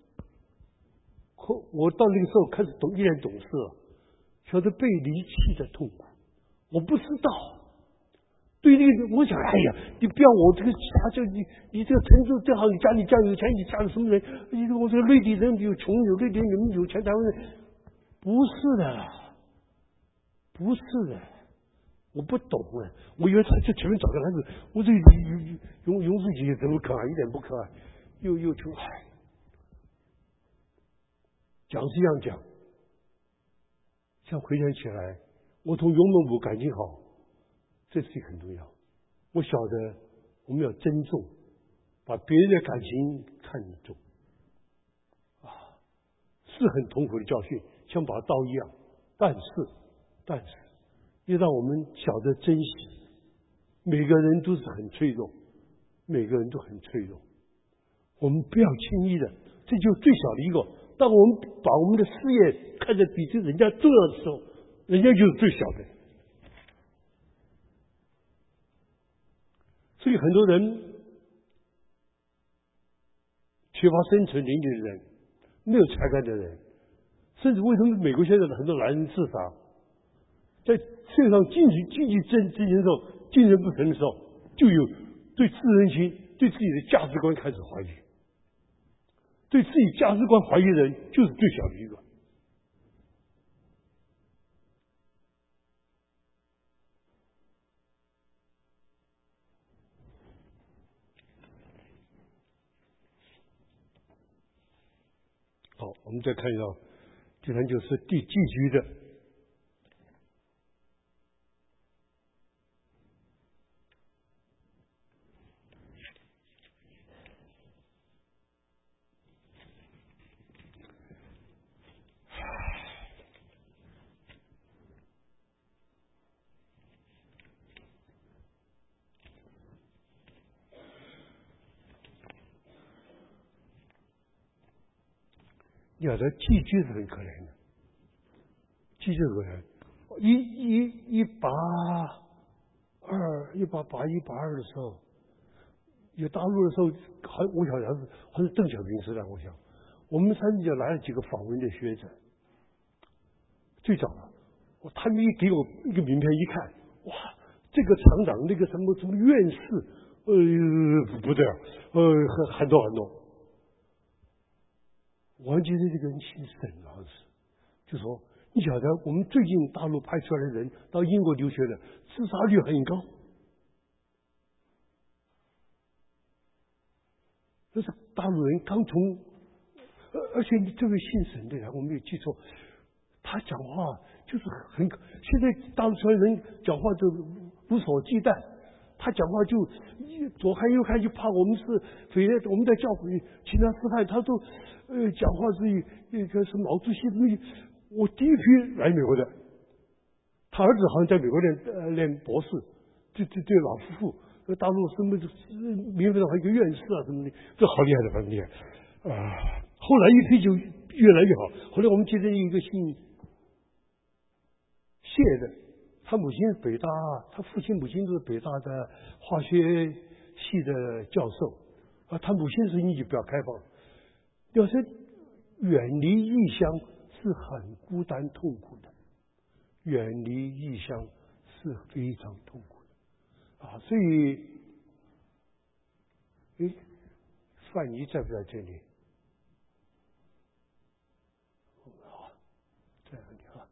我到那个时候开始懂一点懂事了，晓得被离弃的痛苦。我不知道。对那个，我想，哎呀，你不要我这个家教，你你这个成就正好，你家里家有钱，你嫁了什么人？你我这个内地人有穷有内地人，你们有钱台湾人，不是的，不是的，我不懂啊！我以为他这前面找个男子，我这永永世姐怎么可爱，一点不可爱，又又穷，唉，讲是这样讲，像回想起来，我同尤孟母感情好。这是很重要。我晓得我们要珍重，把别人的感情看重，啊，是很痛苦的教训，像把刀一样。但是，但是，也让我们晓得珍惜。每个人都是很脆弱，每个人都很脆弱。我们不要轻易的，这就是最小的一个。当我们把我们的事业看得比这人家重要的时候，人家就是最小的。所以很多人缺乏生存能力的人，没有才干的人，甚至为什么美国现在的很多男人自杀，在社会上经济经济争争的时候，精神不成的时候，就有对自尊心、对自己的价值观开始怀疑。对自己价值观怀疑的人，就是最小的一个。好，我们再看一下，第三就是第寄居的。 你晓得寄居是很可怜的，寄居可怜。一一一八二一八八一八二的时候，有大陆的时候，还我想想是还是邓小平时代，我想我们山里就来了几个访问的学者，最早的，我他们一给我一个名片一看，哇，这个厂长那个什么什么院士，呃不对啊，呃很很多很多。我还记得这个人姓沈，好像是，就说你晓得我们最近大陆派出来的人到英国留学的自杀率很高，这是大陆人刚从，而而且这位姓沈的人我没有记错，他讲话就是很，现在大陆出来人讲话就无所忌惮，他讲话就左看右看，就怕我们是匪类，我们在教会请他吃饭，他都呃讲话是那个是毛主席东西。我第一批来美国的，他儿子好像在美国念呃念博士，这这对老夫妇，大陆什么名分上还有一个院士啊什么的，这好厉害的，很厉害啊！后来一批就越来越好，后来我们记得一个姓谢的。他母亲是北大，他父亲母亲都是北大的化学系的教授，啊，他母亲是意见比较开放。要是远离异乡是很孤单痛苦的，远离异乡是非常痛苦的，啊，所以，哎，范怡在不在这里？好，在这里啊。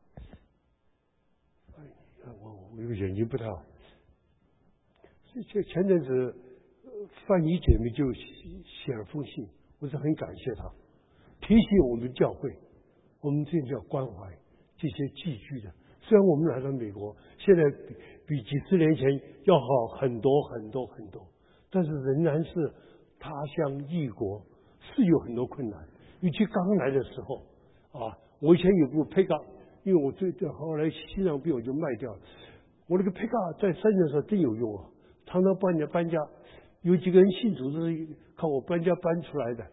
我我这个眼睛不太好，这前阵子范怡姐妹就写了封信，我是很感谢她，提醒我们教会，我们这叫关怀这些寄居的。虽然我们来到美国，现在比比几十年前要好很多很多很多，但是仍然是他乡异国，是有很多困难。尤其刚来的时候啊，我以前有部 Pickup。因为我最后来心脏病我就卖掉了，我那个 Pickup 在山上时候真有用啊，常常帮人家搬家，有几个人信主是靠我搬家搬出来的，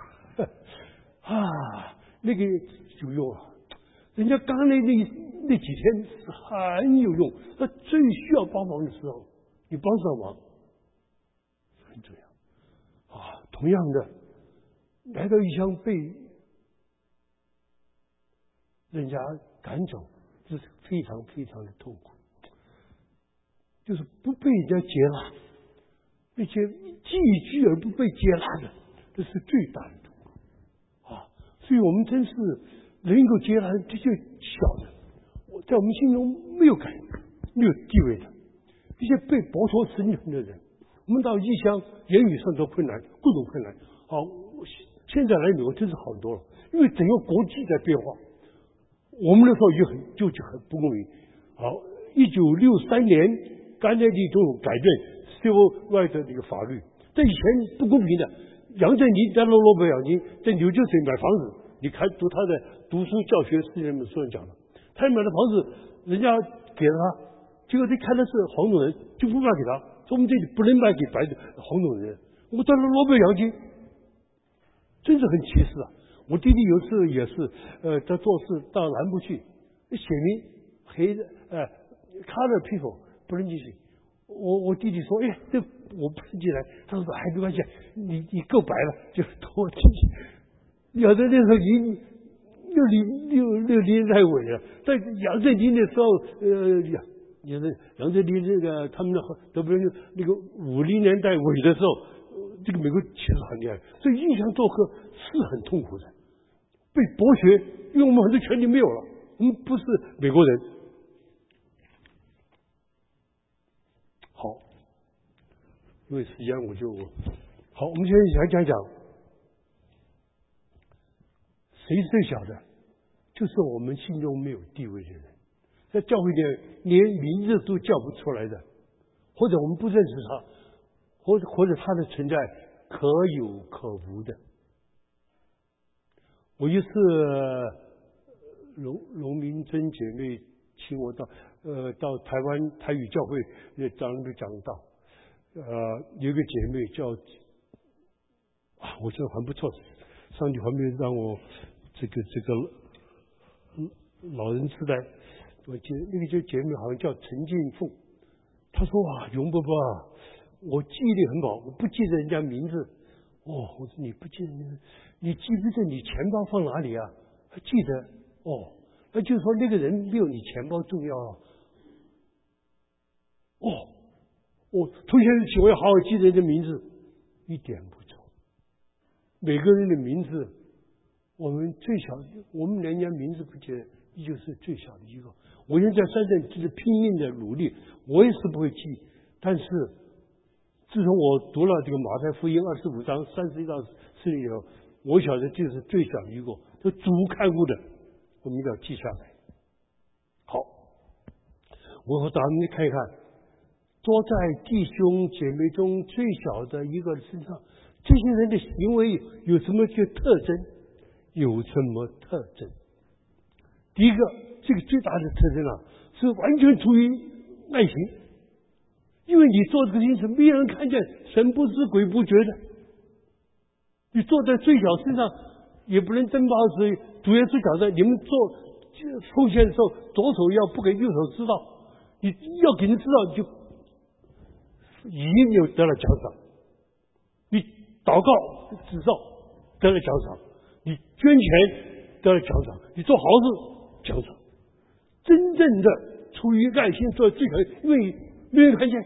啊，那个有用啊，人家刚来那那几天是很有用，他最需要帮忙的时候，你帮上忙，很重要啊。同样的，来到异乡被人家赶走，这是非常非常的痛苦，就是不被人家接纳，那些寄居而不被接纳的，这是最大的痛苦啊！所以我们真是能够接纳这些小的，在我们心中没有感没有地位的，一些被剥夺身份的人，我们到异乡，言语上的困难，各种困难。好，现在来美国真是好多了，因为整个国际在变化。我们那时候就很就就很不公平。好，一九六三年甘乃迪总统改变 Civil Rights 的这个法律，在以前不公平的。杨振宁在诺贝尔奖金在纽约市买房子，你看读他的读书教学事件里面书上讲的，他买的房子人家给了他，结果他看的是黄种人，就不卖给他，说我们这里不能卖给白的黄种人。我得了诺贝尔奖金，真是很歧视啊！我弟弟有一次也是，呃，在做事到南部去，写明黑的，呃 ，color people 不能进去。我我弟弟说，哎，这我不能进来。他说，哎，没关系，你你够白了，就拖进去。有的那时候已经六零六六零年代尾了，在杨振宁的时候，呃，也是杨振宁这个他们的都不是那个五零年代尾的时候，这个美国其实很厉害，所以印象做客是很痛苦的。被剥削，因为我们很多权利没有了，我们不是美国人。好，因为时间我就好，我们现在来讲讲谁是最小的，就是我们心中没有地位的人，在教会里连名字都叫不出来的，或者我们不认识他，或者或者他的存在可有可无的。我一次龙龙明珍姐妹请我到呃到台湾台语教会也讲一个讲道，呃有一个姐妹叫啊，我觉得很不错，上帝还没让我这个这个老人痴呆，我记得那个就姐妹好像叫陈静凤，她说啊，永伯伯啊，我记忆力很好，我不记得人家名字。哦，我说你不记得名字，你记不记得你钱包放哪里啊？他记得。哦，那就是说那个人没有你钱包重要啊。哦，我从现在起我要好好记得人的名字，一点不错。每个人的名字，我们最小，我们连人家名字不记得，依旧是最小的一个。我现在山上就是拼命的努力，我也是不会记，但是自从我读了这个马太福音二十五章三十一到四十以后，我晓得这是最小的一个，就主看顾的，我们要记下来。好，我和咱们看一看，坐在弟兄姐妹中最小的一个身上，这些人的行为有什么些特征？有什么特征？第一个，这个最大的特征啊，是完全出于爱心。因为你做这个事情是没人看见，神不知鬼不觉的。你坐在最小身上，也不能登报纸，主耶稣晓得你们做奉献的时候，左手要不给右手知道，你要给人知道，你就已经有得了奖赏。你祷告知道得了奖赏，你捐钱得了奖赏，你做好事奖赏。真正的出于爱心做最小，因为没人看见。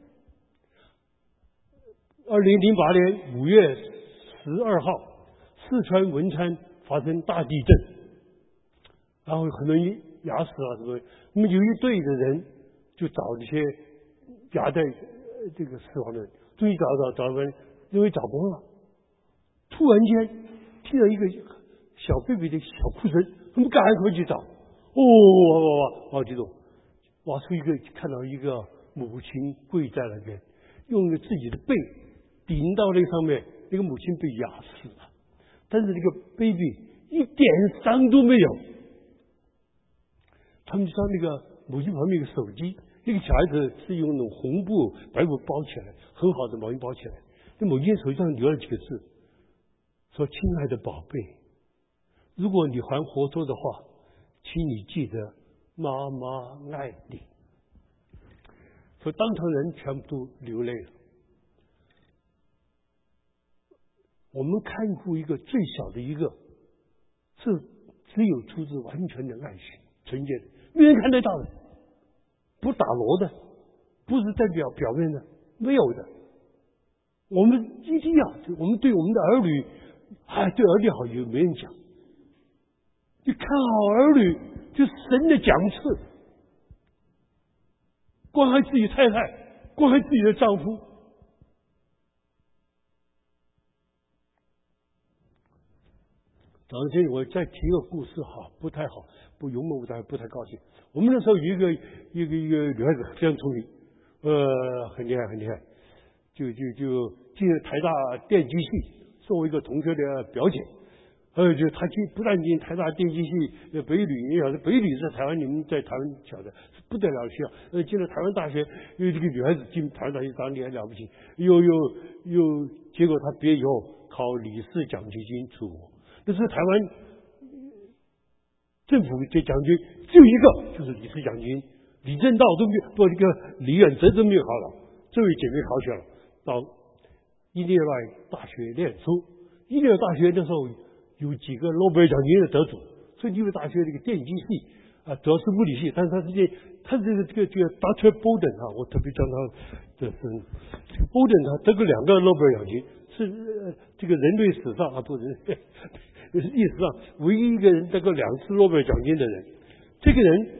二零零八年五月十二号，四川文昌发生大地震，然后很多人压死了什么。那么有一队的人就找这些压在这个死亡的人，终于找找找人，因为找不到了。突然间听到一个小 baby 的小哭声，他们赶快去找。哦，哇哇哇！哇，这种挖出一个，看到一个母亲跪在那边，用自己的背顶到那个上面，那个母亲被压死了，但是那个 baby 一点伤都没有。他们就说那个母亲旁边有个手机，那个小孩子是用那种红布白布包起来，很好的毛巾包起来。那母亲手上留了几个字，说：“亲爱的宝贝，如果你还活着的话，请你记得妈妈爱你。”所以当场人全部都流泪了。我们看顾一个最小的一个，是只有出自完全的爱心、纯洁的，没人看得到的，不打锣的，不是代表表面的，没有的。我们一定要，我们对我们的儿女，哎，对儿女好有没人讲？你看好儿女，就是神的奖赐。关爱自己太太，关爱自己的丈夫。早上这里我再提一个故事哈，不太好，不幽默，不太不太高兴。我们那时候有一个一个一个女孩子非常聪明，呃，很厉害很厉害，就就就进了台大电机系，作为一个同学的表姐。呃，就他进不但进台大电机系，北旅，你晓得北旅是台湾，你们在台湾晓得是不得了的学校。呃，进了台湾大学，因为这个女孩子进台湾大学当年了不起，又又又结果她毕业以后考理事奖学金出国，那是台湾政府给奖学金只有一个，就是理事奖学金，李政道都没有，不这个李远哲都没有考到，这位姐妹考选了到伊利诺大学念书。伊利诺大学那时候有几个诺贝尔奖金的得主，所以因为大学这个电机系啊，主要是物理系，但是他是这他这个这个这个 Doctor Bowden 啊，我特别讲他的是这个 Bowden 他得过两个诺贝尔奖金，是、呃、这个人类史上啊不人历史上唯一一个人得过两次诺贝尔奖金的人。这个人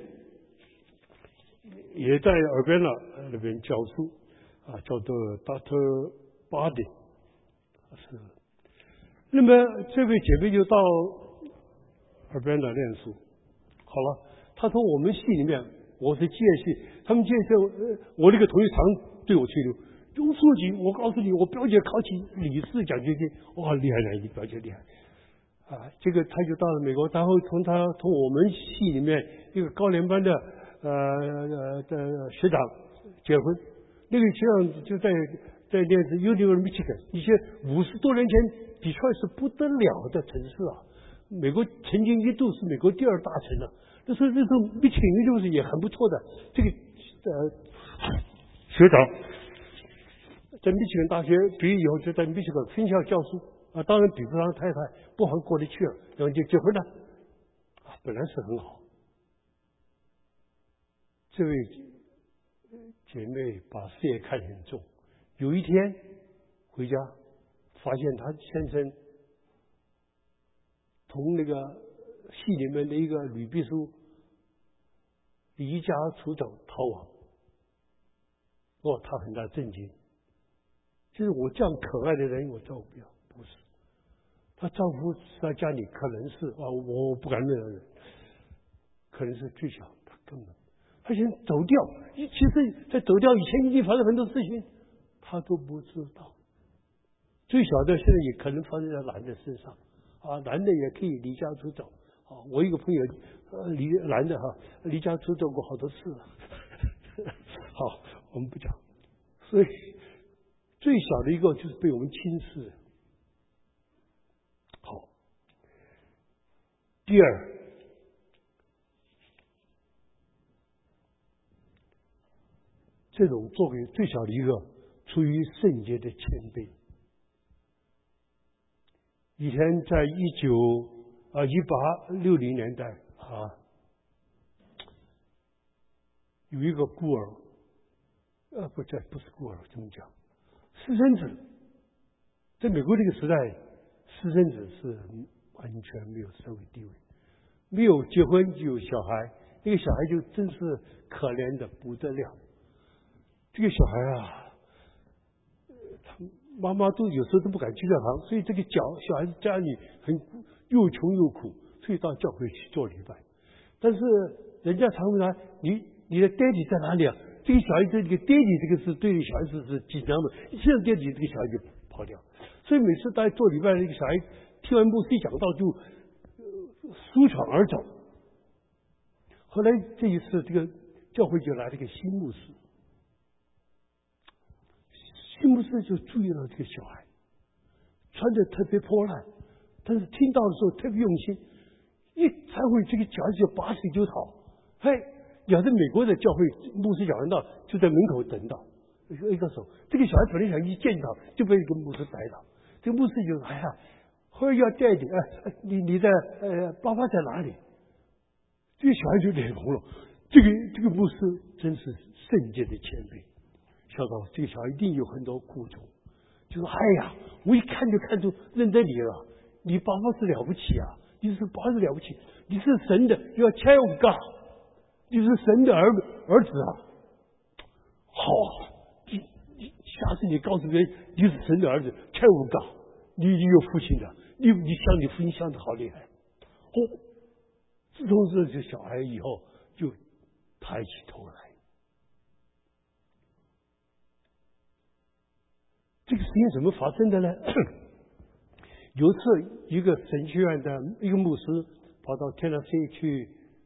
也在尔贝纳那边教书啊，叫做 Doctor Bowden 是。那么这位姐妹就到尔贝纳念书，好了，她从我们系里面，我是机械系，他们机械系，呃，我那个同学常对我吹牛，钟书记，我告诉你，我表姐考起理事奖学金，哇，厉害厉害，你表姐厉害啊！这个他就到了美国，然后从他从我们系里面一个高年班的呃呃的学长结婚，那个学长就在在念是 University of Michigan， 以前五十多年前。底特律是不得了的城市啊， 美国曾经一度是美国第二大城了。那时候那时候密歇根就是也很不错的，这个呃学长在密歇根大学毕业以后就在密歇根分校教书啊，当然比不上太太，不好过得去了，然后就结婚了啊，本来是很好。这位姐妹把事业看得很重，有一天回家发现她先生从那个戏里面的一个女秘书离家出走逃亡。哦，她很大震惊，就是我这样可爱的人我照顾不了，不是，她丈夫在家里可能是啊，我不敢认人，可能是最小，她根本他想走掉，其实在走掉以前已经发生很多事情，他都不知道。最小的现在也可能发生在男的身上啊，男的也可以离家出走啊。我一个朋友，呃，离男的哈离家出走过好多次了。好，我们不讲。所以最小的一个就是被我们轻视。好，第二。这种作为最小的一个，出于圣洁的谦卑。以前在一九啊一八六零年代啊，有一个孤儿，呃，不对，不是孤儿，怎么讲？私生子，在美国这个时代，私生子是完全没有社会地位，没有结婚就有小孩，那个小孩就真是可怜的不得了。这个小孩啊，他妈妈都有时候都不敢去教堂，所以这个小小孩子家里很又穷又苦，所以到教会去做礼拜。但是人家常问他：“你你的爹地在哪里啊？”这个小孩子这个爹地这个是对小孩子是紧张的，一听到爹地这个小孩就跑掉。所以每次大家做礼拜，这个小孩听完牧师一讲道就舒闯而走。后来这一次，这个教会就来了一个新牧师。新牧师就注意到这个小孩穿得特别破烂，但是听到的时候特别用心，一才会这个小孩就拔腿就逃。嘿，要在美国的教会牧师讲完道就在门口等到，一个手，这个小孩本来想一见到就被一个牧师逮到，这个牧师就哎呀，后来要带你哎，你你的呃爸爸在哪里？这个小孩就脸红了。这个这个牧师真是圣洁的谦卑。晓得这个小孩一定有很多苦衷，就说：“哎呀，我一看就看出认得你了，你爸爸是了不起啊，你是爸爸是了不起，你是神的，要 child God， 你是神的儿儿子啊！好，你你下次你告诉别人你是神的儿子 child God， 你你有父亲的，你你想你父亲想的好厉害。哦，自从这个小孩以后，就抬起头来。”这个事情怎么发生的呢？有一次，一个神学院的一个牧师跑到天南西去，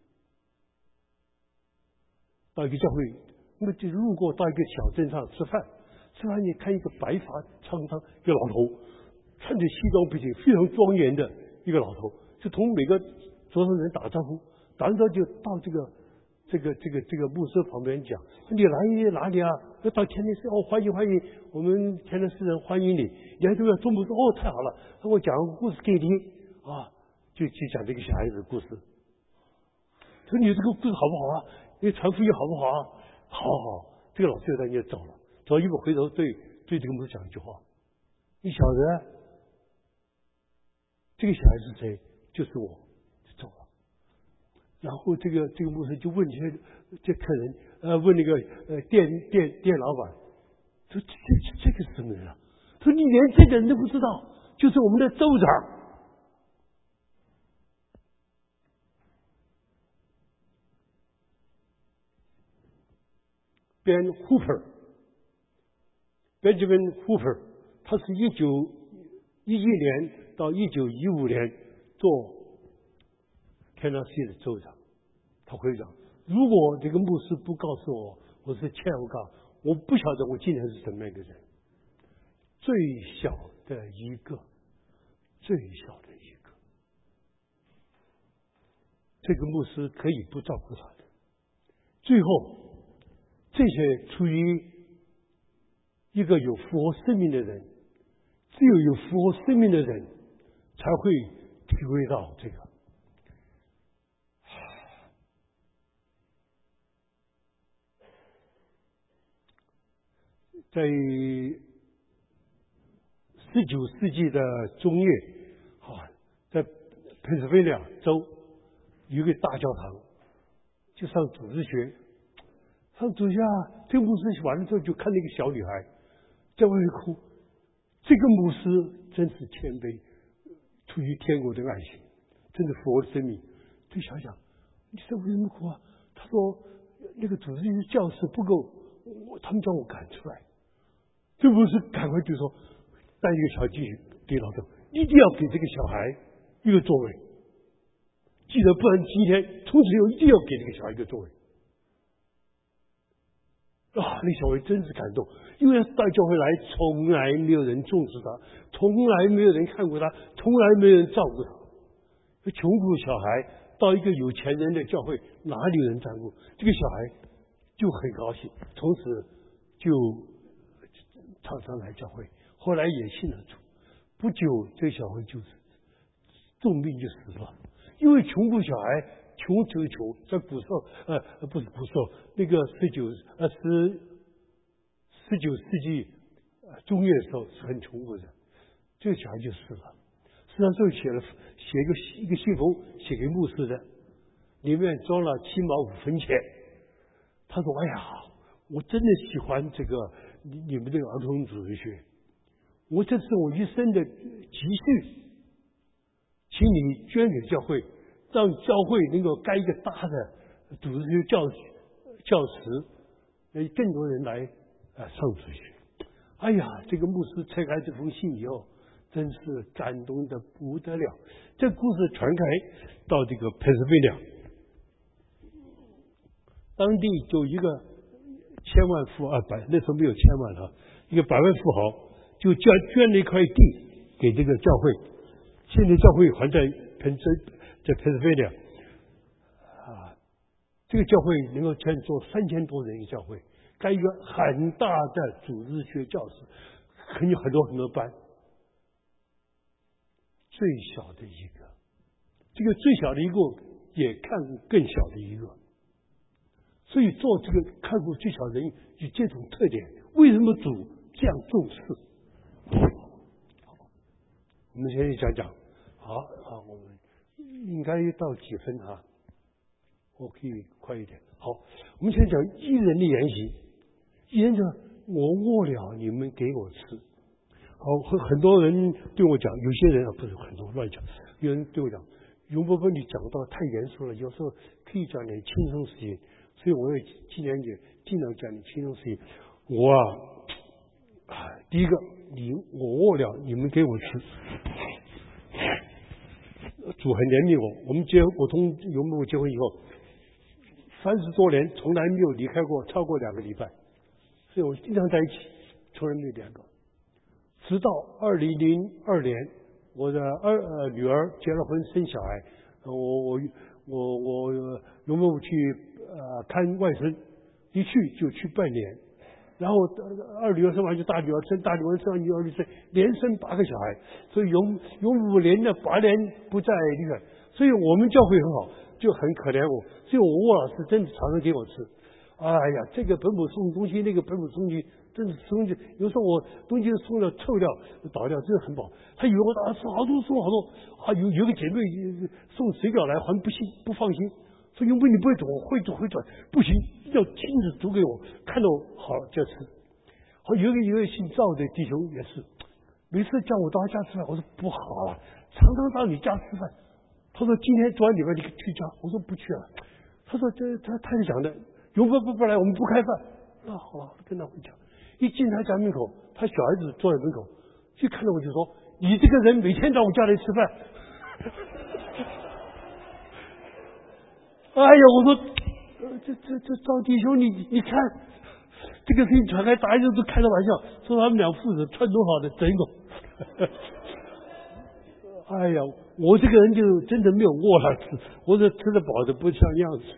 到一个教会，那么就路过到一个小镇上吃饭。吃饭你看一个白发苍苍一个老头，穿着西装笔挺，非常庄严的一个老头，就同每个桌上人打招呼，打完招呼就到这个这个这个这个牧师旁边讲：“你来哪里啊？要到天南市哦，欢迎欢迎，我们天南市人欢迎你。你还都要中牧师哦，太好了，那我讲个故事给你啊，就就讲这个小孩子的故事。说你这个故事好不好啊？你传福音好不好啊？好好。这个老师他就走了，走一步回头对对这个牧师讲一句话：你晓得这个小孩是谁？就是我。”走了。然后这个这个牧师就问这些这客人，呃，问那个呃店店店老板，说这这这个是什么人啊？说你连这个人都不知道，就是我们的州长。Ben Hooper， Benjamin Hooper， 他是一九一一年到一九一五年做天南西的州长。他会讲，如果这个牧师不告诉我我是切尔嘎，我不晓得我今天是什么样一个人。最小的一个，最小的一个。 这个牧师可以不照顾他的。最后，这些出于一个有复活生命的人，只有有复活生命的人才会体会到这个。在十九世纪的中叶，啊，在penn斯 l 尼亚州有一个大教堂，就上组织学，上组织学，这个牧师完了之后，就看那个小女孩在外面哭。这个牧师真是谦卑，出于天国的爱心，真是佛的生命。就想想，你在为什么哭啊？他说那个组织学教室不够，我他们将我赶出来。这牧师赶快就说，带一个小弟给老头，一定要给这个小孩一个座位，记得不然今天从此以后一定要给这个小孩一个座位。啊，那小孩真是感动，因为到教会来，从来没有人重视他，从来没有人看过他，从来没有人照顾他。穷苦小孩到一个有钱人的教会，哪里有人照顾？这个小孩就很高兴，从此就常常来教会，后来也信了主。不久，这个小孩就是重病就死了，因为穷苦小孩穷就是穷，在古时候呃不是古时候那个十九呃十十九世纪中叶的时候是很穷苦的，这个小孩就死了。实际上就写了写一个一个信封写给牧师的，里面装了七毛五分钱。他说：“哎呀，我真的喜欢这个你你们这个儿童主日学，我这是我一生的积蓄，请你捐给教会，让教会能够盖一个大的主日学教教室，让更多人来啊上主日学。”哎呀，这个牧师拆开这封信以后，真是感动的不得了。这故事传开到这个penn斯 l 尼亚，当地就一个千万富啊，百那时候没有千万啊，一个百万富豪就捐捐了一块地给这个教会。现在教会还在penn在penn斯 l 尼亚啊，这个教会能够建做三千多人一个教会，盖一个很大的主日学教室，很有很多很多班。最小的一个，这个最小的一个也看过更小的一个，所以做这个看过最小的人有这种特点。为什么主这样重视？我们现在讲讲，好啊，我们应该到几分啊？我可以快一点。好，我们现在讲义人的言行。义人讲，我饿了，你们给我吃。好，很很多人对我讲，有些人啊不是很多乱讲，有人对我讲，永伯伯你讲到太严肃了，有时候可以讲点轻松事情，所以我也尽量点尽量讲点轻松事情。我啊，啊第一个，你我饿了，你们给我吃。主很怜悯我，我们结我同永伯伯结婚以后，三十多年从来没有离开过超过两个礼拜，所以我经常在一起，从来没有两个。直到二零零二年，我的二呃女儿结了婚生小孩，我我我我永伯伯去呃看外甥，一去就去半年，然后二女儿生完就大女儿生，大女儿生完女儿就生，连生八个小孩，所以永永五年的八年不在离开，所以我们教会很好，就很可怜我，所以我沃老师真的常常给我吃。哎呀，这个本补送东西，那个本补送东西，真是东西。有时候我东西送了臭掉、倒掉，真的很饱。他以为我打送好多送好多啊，有有个姐妹送水饺来，还不信不放心，说因为你不会煮，会煮会转，不行，要亲自煮给我，看到好就吃。好，有一个有一个姓赵的弟兄也是，每次叫我到他家吃饭，我说不好啊，常常到你家吃饭。他说今天昨晚礼拜你去家，我说不去了。他说这他他是讲的。永伯不不来，我们不开饭。那好了，跟他回家。一进他家门口，他小儿子坐在门口，就看到我就说：“你这个人每天到我家来吃饭。”哎呀，我说，这这这赵弟兄，你你看，这个事情传开，大家都开着玩笑，说他们两父子串通好的真狗。哎呀， 我这个人就真的没有饿了吃，我这吃得饱的不像样子。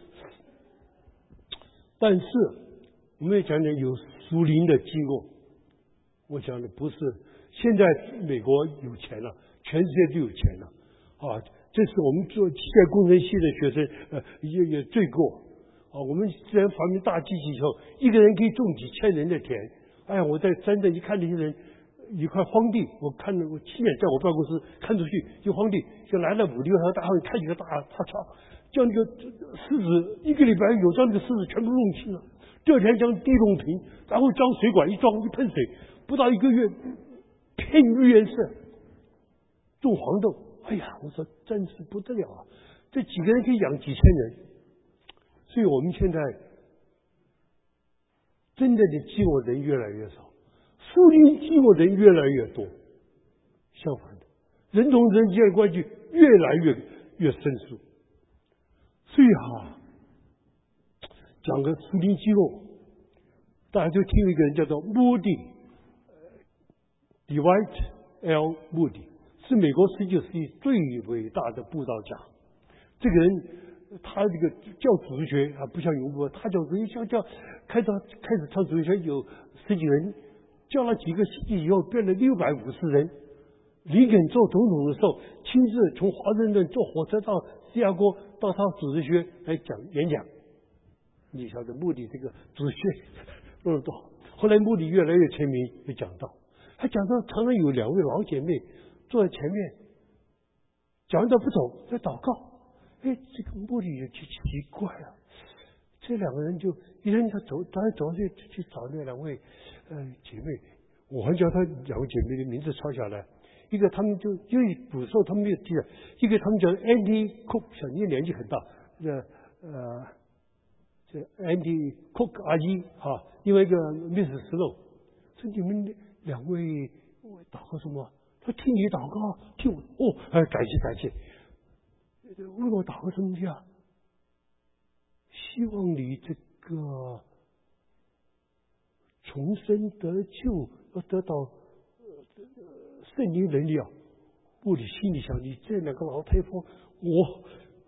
但是我们也讲讲有属灵的饥饿，我讲的不是现在美国有钱了，全世界都有钱了啊！这是我们做机械工程系的学生呃也也罪过啊！我们既然发明大机器以后，一个人可以种几千人的田。哎呀，我在真的一看这些人。一块荒地，我看着我亲眼在我办公室看出去，一荒地就来了五六条大汉，开几个大叉叉，将那个狮子一个礼拜有将那个狮子全部弄清了。第二天将地弄平，然后将水管一装一喷水，不到一个月，片绿颜色，种黄豆。哎呀，我说真是不得了啊！这几个人可以养几千人，所以我们现在真正的饥饿人越来越少。属灵饥饿人越来越多，相反的，人同人之间的关系越来越越生疏。所以哈，讲个属灵饥饿，大家就听一个人叫做穆迪 ，Dwight L. Moody， 是美国十九世纪最伟大的布道家。这个人他这个教主日学啊，不像永波，他教主日学教开始开始唱主日学有十几人。教了几个星期以后，变了六百五十人。林肯做总统的时候，亲自从华盛顿坐火车到芝加哥，到他主日学来讲演讲。你晓得穆迪这个主日学那么多，后来穆迪越来越成名，也讲到，还讲到常常有两位老姐妹坐在前面，讲到不走，在祷告。哎，这个穆迪也奇奇怪啊，这两个人就一人他走，他走去去找那两位。呃，姐妹，我还叫她两个姐妹的名字抄下来。一个他们就因为古时候他们没有记得，一个他们叫 Andy Cook， 小妮年纪很大，这呃这 Andy Cook 阿姨哈，另外一个 Miss Snow。说你们两位祷告什么？他听你祷告，听我哦，哎，感谢感谢。问我祷告什么东西啊？希望你这个。重生得救，要得到圣灵能力啊！我的心里想，你这两个老太婆，我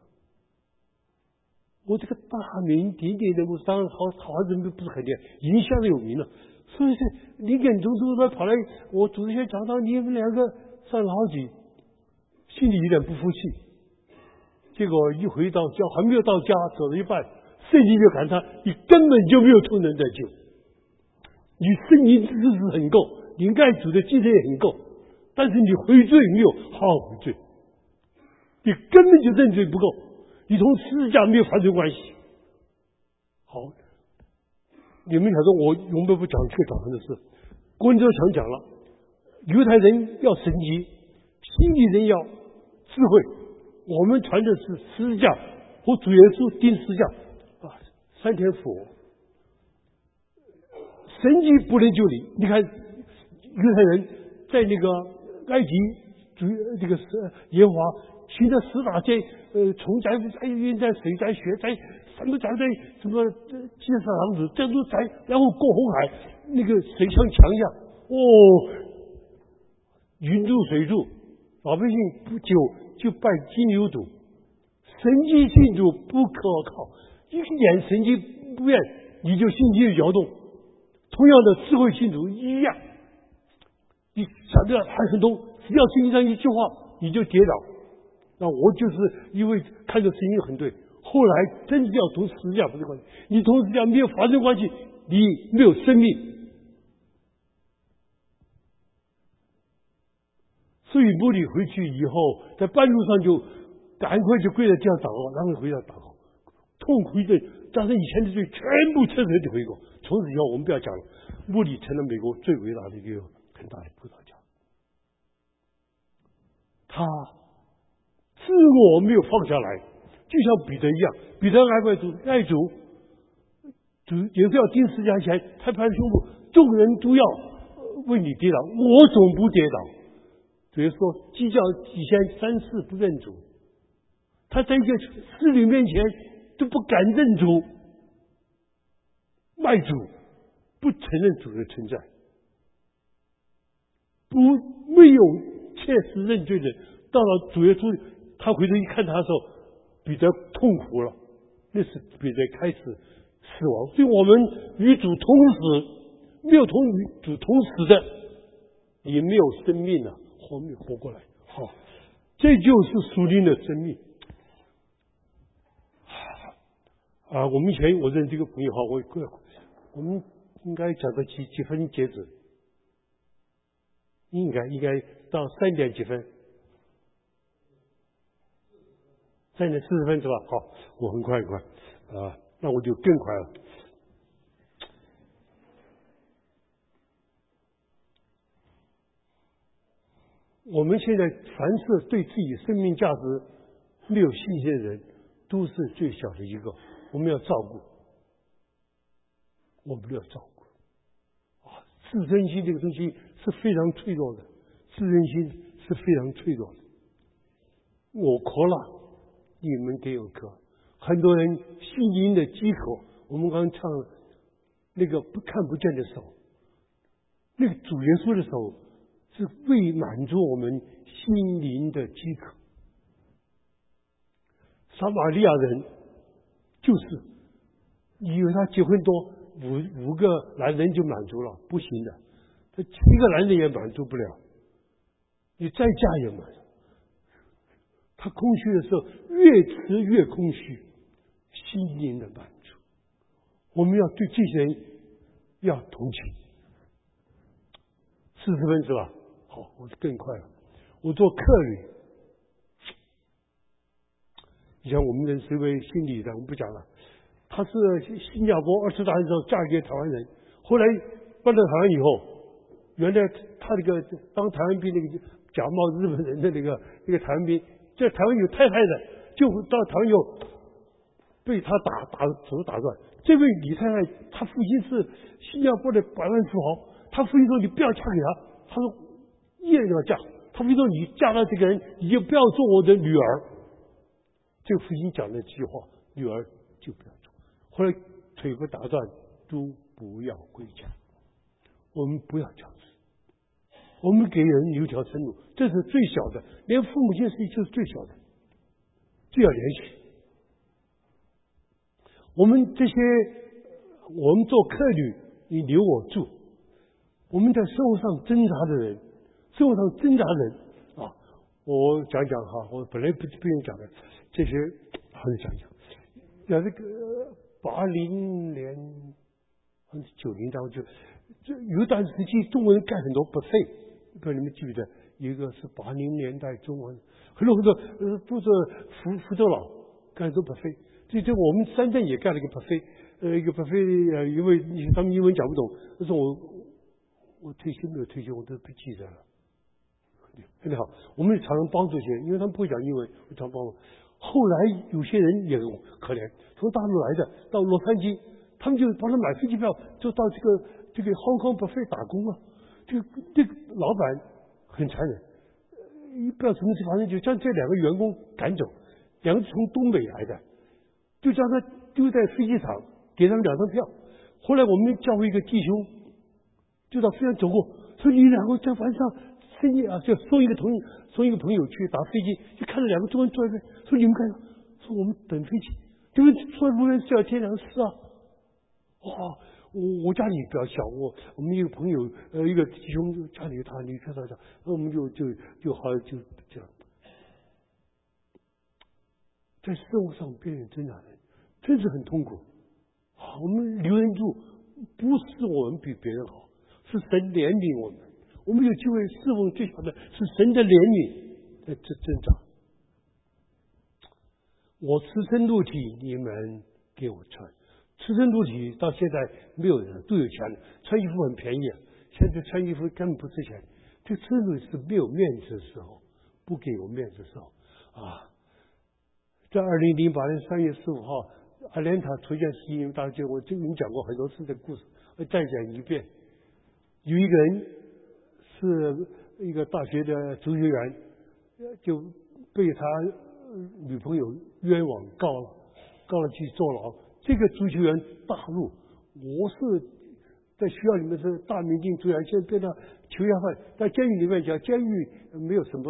我这个大名鼎鼎的，我当然好好人不是很厉害，已经相当有名了。所以是林肯总督他跑来，我主持人讲到你们两个上了好几，心里有点不服气。结果一回到家，还没有到家，走了一半，圣经就赶上，你根本就没有充能得救。你圣经知识很够，你爱主的精神也很够，但是你悔罪没有好好悔罪，你根本就认罪不够，你同十字架没有发生关系。好，你们晓得我永远不讲这个早晨的事。郭文洲常讲了，犹太人要神迹，希利人要智慧，我们传的是十字架和主耶稣钉十字架啊，三天复活。神迹不能救你。你看犹太人在那个埃及主这个是耶和华行的十大灾，呃，虫灾、灾、云灾、水灾、雪灾，什么灾灾，什么金色狼子，这都灾，然后过红海，那个水像墙一样，哦，云柱水柱，老百姓不久就拜金牛犊，神迹信主不可靠，一点神迹不愿，你就心机摇动。同样的智慧信主一样，你想的还很多，只要圣经上一句话你就跌倒。那我就是因为看着圣经很对，后来真的要同十字架发生关系，你同十字架没有发生关系，你没有生命。所以穆迪回去以后，在半路上就赶快就跪在地上祷告，然后回到祷告，痛苦一顿，将他以前的罪全部彻彻底悔过。从此以后，我们不要讲了，穆迪成了美国最伟大的一个很大的布道家。他自我没有放下来，就像彼得一样，彼得爱主爱主，主也是要钉十字架前，他拍胸脯，众人都要为你跌倒，我总不跌倒。所以说，计较几千三次不认主，他在一个侍女面前都不敢认主，卖主，不承认主的存在，不没有切实认罪的， 到了主耶稣，他回头一看他的时候，彼得痛苦了，那是彼得开始死亡。所以我们与主同死，没有同与主同死的，也没有生命了，活没有活过来。好，这就是属灵的生命。啊，我们以前我认识这个朋友哈，我我们应该讲到几几分截止？应该应该到三点几分？三点四十分是吧？好，我很快很快啊，那我就更快了。我们现在凡是对自己生命价值没有信心的人，都是最小的一个。我们要照顾，我们要照顾啊！自尊心这个东西是非常脆弱的，自尊心是非常脆弱的。我渴了，你们给我渴。很多人心灵的饥渴，我们刚刚唱那个不看不见的手，那个主耶稣的手是为满足我们心灵的饥渴。撒玛利亚人就是以为他结婚多五五个男人就满足了，不行的，他七个男人也满足不了，你再嫁也满足。他空虚的时候越吃越空虚，心灵的满足。我们要对这些人要同情。四十分是吧？好，我就更快了。我做客旅，以前我们认识一位心理的，我不讲了。他是新加坡二十大的时候嫁给台湾人，后来搬到台湾以后，原来他那个当台湾兵那个假冒日本人的那个那个台湾兵，在台湾有太太的，就到台湾以后被他打打手打断。这位李太太，她父亲是新加坡的百万富豪，他父亲说你不要嫁给他，他说依然要嫁。他父亲说你嫁了这个人，你就不要做我的女儿。这个父亲讲了这句话，女儿就不要做。后来腿不打断都不要归家。我们不要这样子，我们给人留条生路，这是最小的，连父母亲是就是最小的，就要联系。我们这些我们做客旅，你留我住。我们在生活上挣扎的人，生活上挣扎的人啊，我讲讲哈，我本来不不用讲的，这些还是讲讲。要这个八零年，还是九零年，我就这有一段时期，中国人干很多不费，不知道你们记不记得？一个是八零年代中国人，很多很多呃都是福福州佬干都不费。这这我们深圳也干了一个不费，呃一个不费呃，因为他们英文讲不懂，那时候我我退休没有退休，我都不记得了。很好，我们常常帮助些人，因为他们不会讲英文，我常帮助。后来有些人也很可怜，从大陆来的到洛杉矶，他们就帮他买飞机票，就到这个这个 Hong Kong buffet 打工啊。这个这个老板很残忍，不知道什么事发生，就将这两个员工赶走，两个是从东北来的，就将他丢在飞机场，给他们两张票。后来我们教会一个弟兄就到飞机场走过，说你两个在晚上深夜啊，就送一个同送一个朋友去打飞机，就看到两个中国人坐在那，说你们看，说我们等飞机，因为坐在路边是要天凉是啊。哇，我我家里比较小，我我们一个朋友呃一个弟兄家里他离开他家，那我们就就就好就这样，在生活上边缘挣扎的，真是很痛苦。啊，我们留人住，不是我们比别人好，是神怜悯我们。我们有机会侍奉，最小的是神的怜悯在这挣扎。我赤身露体，你们给我穿。赤身露体到现在没有人都有钱了，穿衣服很便宜，现在穿衣服根本不值钱。这赤身露体是没有面子的时候，不给我面子的时候啊。在二零零八年三月十五号，阿莲塔出现事情，大家我跟你们讲过很多次的故事，我再讲一遍。有一个人是一个大学的足球员，就被他女朋友冤枉告了，告了去坐牢。这个足球员大怒，我是在学校里面是大明星足球员，现在变成囚押犯，在监狱里面讲，监狱没有什么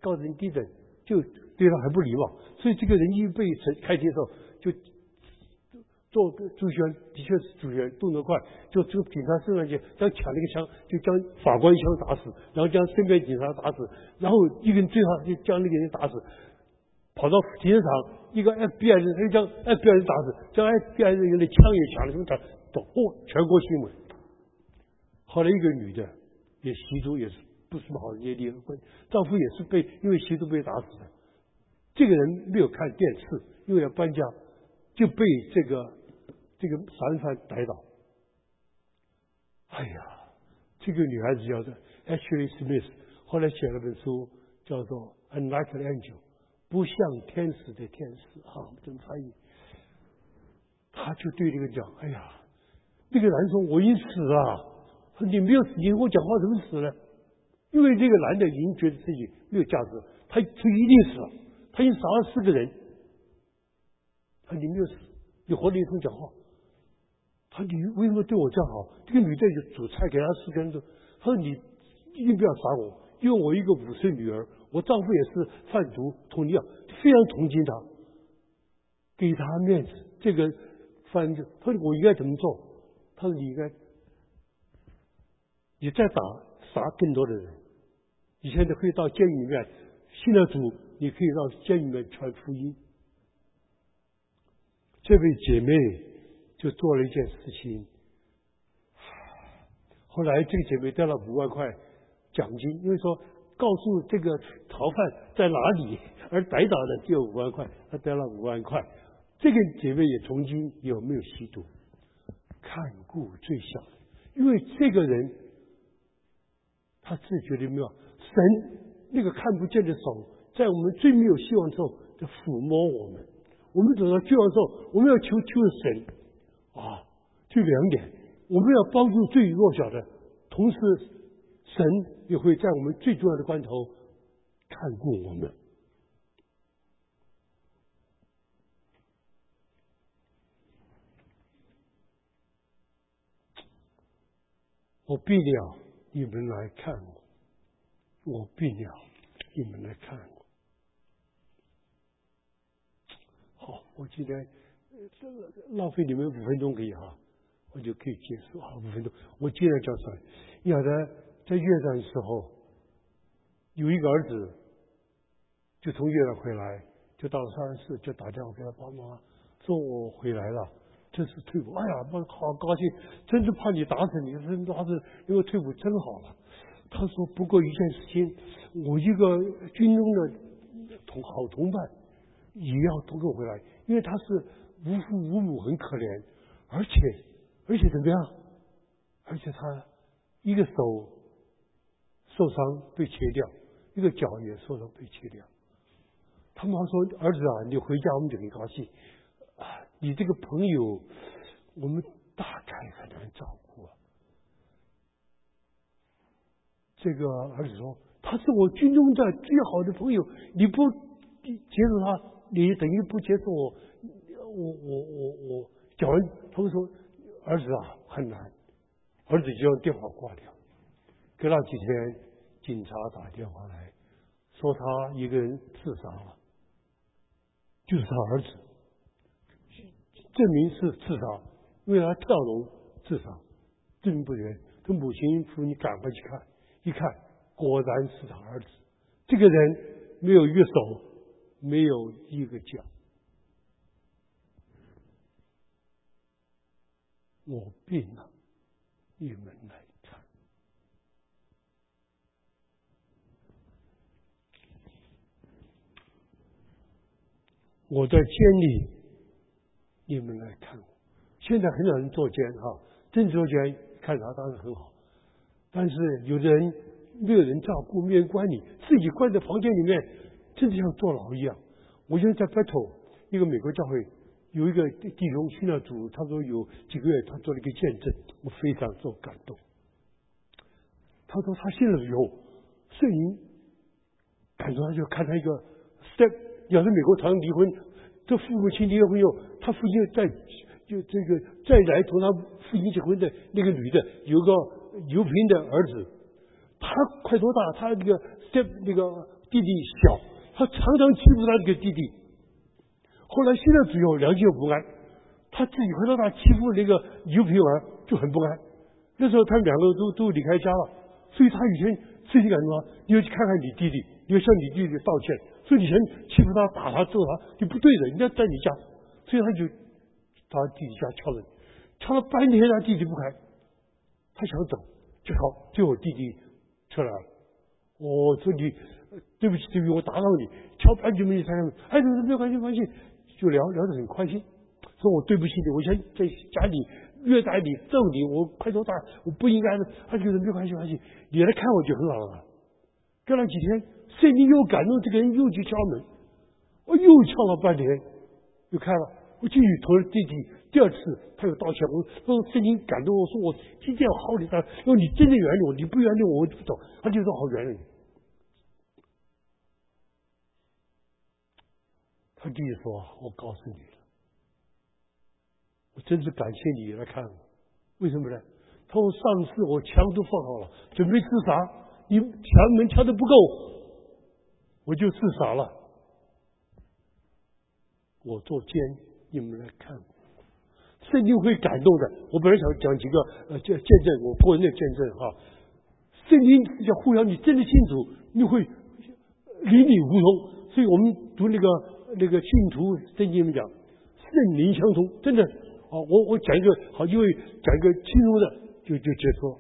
高人低等，就对他很不礼貌。所以这个人一被开庭的时候，就做朱轩，的确是朱轩动作快，就就警察身上去，将抢了一个枪，就将法官一枪打死，然后将身边警察打死，然后一个人追他，就将那个人打死。跑到停车场，一个 F B I 人，他就将 F B I 人打死，将 F B I 人的枪也抢了，什么打，走，哦，全国新闻。后来一个女的也吸毒，也是不是什么好人，也离了婚，丈夫也是被因为吸毒被打死的。这个人没有看电视，因为要搬家，就被这个这个杀人犯逮到。哎呀，这个女孩子叫做 Ashley Smith， 后来写了本书，叫做《Unlike an Angel》。不像天使的天使啊，怎么翻译？他就对这个讲：“哎呀，那个男说我已经死了。说你没有死，你跟我讲话怎么死呢？因为这个男的已经觉得自己没有价值，他他一定死了，他已经杀了四个人。他说你没有死，你活着也跟我讲话。他说你为什么对我这样好？这个女的就煮菜给他四个人做。他说你一定不要杀我，因为我一个五岁女儿。”我丈夫也是贩毒，同样非常同情他，给他面子。这个犯人他说我应该怎么做？他说你应该，你再打杀更多的人。你现在可以到监狱里面，信了主，你可以到监狱里面传福音。这位姐妹就做了一件事情，后来这个姐妹得了五万块奖金，因为说。告诉这个逃犯在哪里，而逮到的只有五万块，他得了五万块。这个姐妹也从今有没有吸毒？看顾最小的，因为这个人他自觉的没有神那个看不见的手，在我们最没有希望的时候，就抚摸我们。我们走到绝望的时候，我们要求求神啊，就两点，我们要帮助最弱小的，同时。神也会在我们最重要的关头看顾我们。我必了你们来看我，我必了你们来看我。好，我今天这个浪费你们五分钟可以哈，我就可以结束啊，五分钟。我接着讲出来，你晓得。在越南的时候，有一个儿子就从越南回来，就到了三藩市，就打电话给他爸妈说：“我回来了，这次退伍。”哎呀，我好高兴，真是怕你打死你，真打死，因为退伍真好了。他说：“不过一件事情，我一个军中的同好同伴也要都跟我回来，因为他是无父无母，很可怜，而且而且怎么样？而且他一个手。”受伤被切掉，一个脚也受伤被切掉。他妈说：“儿子啊，你回家我们就很高兴。啊，你这个朋友，我们大概很难照顾啊。”这个儿子说：“他是我军中的最好的朋友，你不接受他，你等于不接受我。我我我我讲完，他们说：儿子啊，很难。儿子就让电话挂掉。”隔了几天，警察打电话来说他一个人自杀了，就是他儿子，证明是自杀，因为他跳楼自杀，证明不全。他母亲父亲赶快去看，一看果然是他儿子。这个人没有一个手，没有一个脚。我病了，你们来看。我在监里，你们来看我。现在很少人做监哈，真做监看他当然很好，但是有的人没有人照顾，没人管你，自己关在房间里面，真的像坐牢一样。我现在在 Battle 一个美国教会，有一个弟兄信了主，他说有几个月他做了一个见证，我非常受感动。他说他信了以后，圣灵感动他，就看他一个 step。要是美国常离婚，这父母亲离了婚以后，他父亲再就这个再来同他父亲结婚的那个女的有个油瓶的儿子，他快多大？他那个 step 那个弟弟小，他常常欺负他这个弟弟。后来信了主以后，良心又不安，他自己回到他欺负那个女朋友儿就很不安。那时候他们两个都都离开家了，所以他以前自己感觉到，你要去看看你弟弟，你要向你弟弟道歉。所以以前欺负他、打他、揍他，就不对的，人家在你家，所以他就到他弟弟家敲门，敲了半天，他弟弟不开，他想走，就好，最后弟弟出来了。我说你对不起，对不起，我打扰你，敲半天门你才开门，哎，没有关系，没关系，就聊聊得很开心。说我对不起你，我先在家里虐待你、揍你，我块头大，我不应该的。他觉得没关系，没关系，你来看我就很好了。过了几天，圣灵又感动这个人又去敲门，我又敲了半天，又开了。我继续投了弟弟，第二次他又道歉，我说圣灵感动我说我今天要好你，他说你真的原谅我，你不原谅我我就不走。他就说好原谅你。他弟弟说：“我告诉你了，我真是感谢你来看我，为什么呢？他说上次我枪都放好了，准备自杀，你敲门敲的不够，我就自杀了。我做监，你们来看我。”圣经会感动的。我本来想讲几个呃见见证，我个人的见证哈。圣经要互相，你真的清楚，你会淋里糊涂。所以我们读那个那个信徒圣经里面讲，圣灵相通，真的啊。我我讲一个好，因为讲一个轻松的就就结束。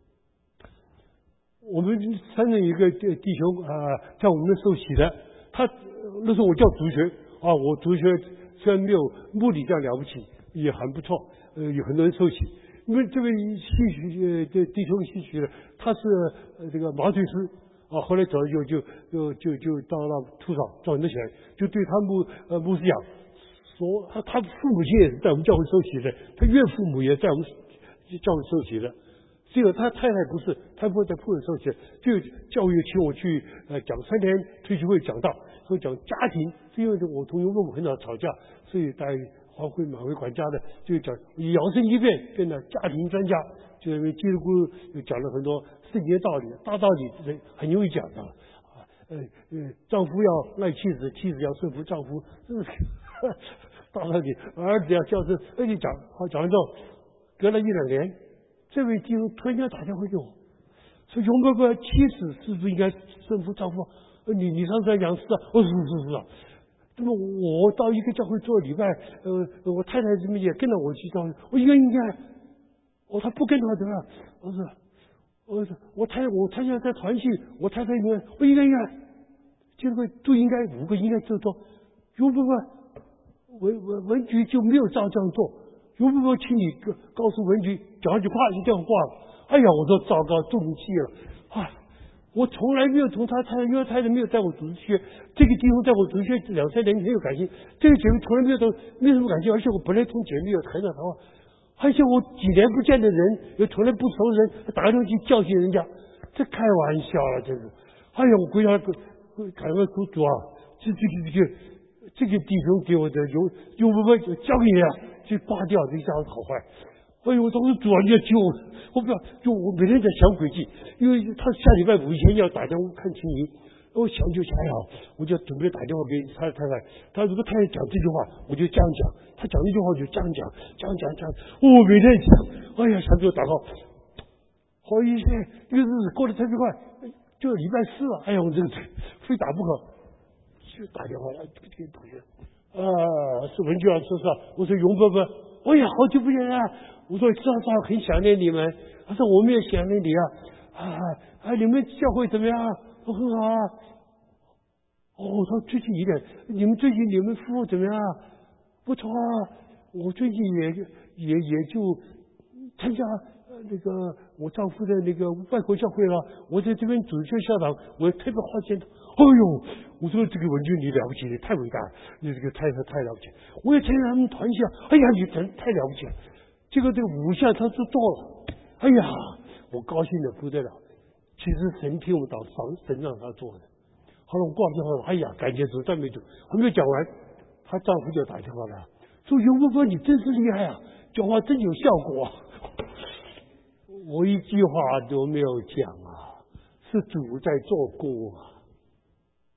我们山上有一个弟兄啊、呃，在我们受洗的，他那时候我叫主学啊，我主学虽然没有目的这样了不起，也很不错，呃，有很多人受洗。因为这位信许呃这弟兄信许的，他是呃这个麻醉师啊，后来走就就就就就到了土场赚的钱，就对他牧呃牧师讲说，他他父母亲也是在我们教会受洗的，他岳父母也在我们教会受洗的。这个他太太不是，他不在铺子受洗，就教育请我去呃讲三天退休会讲道，说讲家庭，是因为我同学问我很少吵架，所以在华会满会管家的就讲摇身一变变得家庭专家，就因为基督徒又讲了很多圣经道理，大道理人很容易讲的啊，呃呃，丈夫要爱妻子，妻子要顺服丈夫，这是大道理，儿子要孝顺，而且讲好讲完之后，隔了一两年。这位弟兄突然间打电话给我，说：“勇哥哥，妻子是不是应该顺服丈夫？你你上次讲是啊，我说是是是啊。那么我到一个教会做礼拜，呃，我太太怎么也跟着我去教会，我应该应该。哦，他不跟他怎么样？我说，我说我太我太太在团契，我太太应该，我应该应该，这个都应该五个应该这做。勇哥哥，文文文局就没有照这样做。”有没有请你告诉文局讲一句话就这样挂了？哎呀，我说糟糕，中计了啊！我从来没有从他太太，因为太太没有在我主日学，这个弟兄在我主日学两三年很有感情，这个姐妹从来没有都没什么感情，而且我本来从姐妹有台上谈话，而且我几年不见的人，又从来不熟的人，打电话去教训人家，这开玩笑了，这是！哎呀，我回家赶快主主啊，这这这这个这个弟兄给我的有有不不交给你啊！就挂掉，这家伙好坏！哎呦，我当时主要你要救我，我不要，就我每天在想诡计，因为他下礼拜五以前要打电话看情形，我想就想好，我就准备打电话给他太太。他如果太太讲这句话，我就这样讲；他讲那句话，我就这样讲，这样讲讲。我每天想，哎呀，想给我打号，好一些，这个日子过得特别快，就礼拜四了。哎呀，我这个非打不可，就打电话来给同学。啊，是文娟说是啊，我说勇哥哥，我也好久不见啊。我说知道知道，很想念你们。他说我们也想念你啊。啊啊，你们教会怎么样？我很好啊。哦，我说最近一点，你们最近你们夫妇怎么样？不错啊。我最近也也也就参加那个我丈夫的那个外国教会了。我在这边主教校长，我特别花钱。哎呦，我说这个文君你了不起，你太伟大了，你这个太太太了不起。我也参加他们团契，哎呀，你真太了不起了。结果这个五项他是做了，哎呀，我高兴的不得了。其实神听我祷告，神让他做的。后来我挂电话，哎呀，感觉主再没走，还没有讲完，她丈夫就打电话来，说勇哥哥你真是厉害啊，讲话真有效果。我一句话都没有讲啊，是主在做工啊。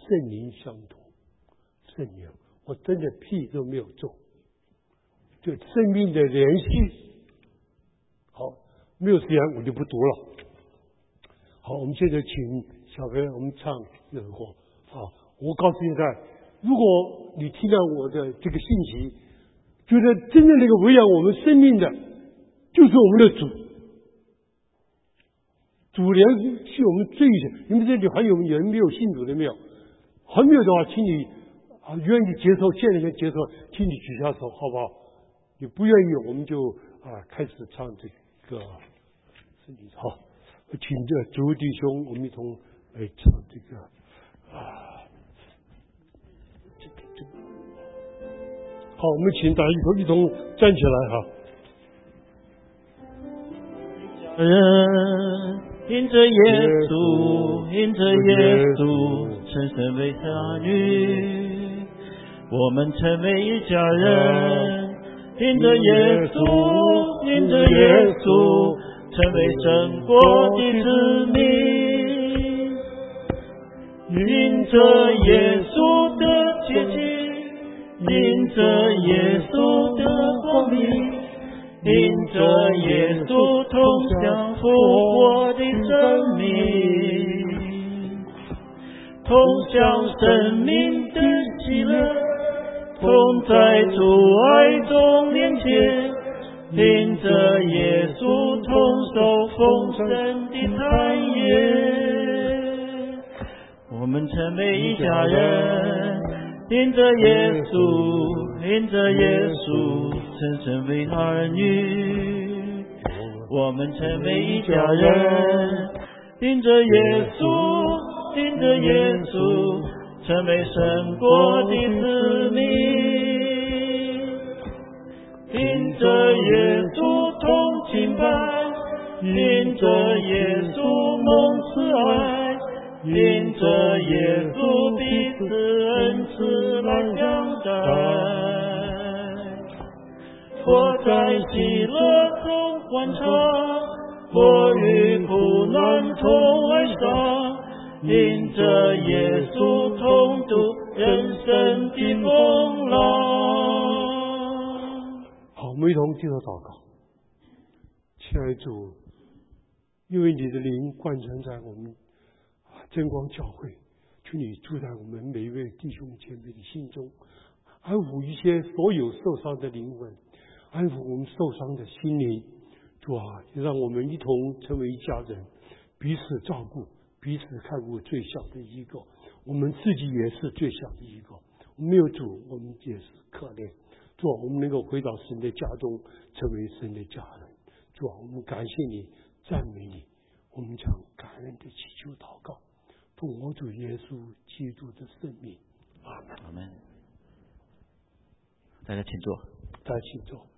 圣灵相同。圣灵，我真的屁都没有做，就生命的联系。好，没有时间我就不读了。好，我们现在请小朋友我们唱那首歌。好，我告诉你看，如果你听到我的这个信息，觉得真正那个维养我们生命的，就是我们的主。主联系我们最的。你们这里还有人没有信主的没有？还没有的话，请你啊愿意接受，现在先接受，请你举下手，好不好？你不愿意，我们就啊开始唱这个圣经。好，请这主弟兄，我们一同来唱这个啊，这个这个。好，我们请大家一同一同站起来哈。 人因着耶稣，因着耶稣，称神为儿女，我们成为一家人。因着耶稣，因着耶稣，成为神国的子民。因着耶稣的接近，因着耶稣的光明，因着耶稣同享复活的生命，同享生命的喜乐，同在主爱中连结，因着耶稣同受丰盛的产业，我们成为一家人。因着耶稣，因着耶稣，称神为儿女，我们成为一家人。因着耶稣，因着耶稣，成为神国的子民。因着耶稣同敬拜，因着耶稣蒙慈爱，因着耶稣彼此恩慈来相待，活在喜乐中欢唱，或与苦难同哀伤，因着耶稣同度人生的风浪。 好，我们一同低头祷告。亲爱的主，因为你的灵贯穿在我们真光教会，求你住在我们每一位弟兄姐妹的心中，安抚一些所有受伤的灵魂，安抚我们受伤的心灵。主啊，让我们一同成为一家人，彼此照顾，彼此看顾最小的一个，我们自己也是最小的一个。没有主，我们也是可怜。主啊，我们能够回到神的家中，成为神的家人。主啊，我们感谢你，赞美你，我们将感恩的祈求祷告，奉我主耶稣基督的圣名，阿门。 阿门。大家请坐。 大家请坐。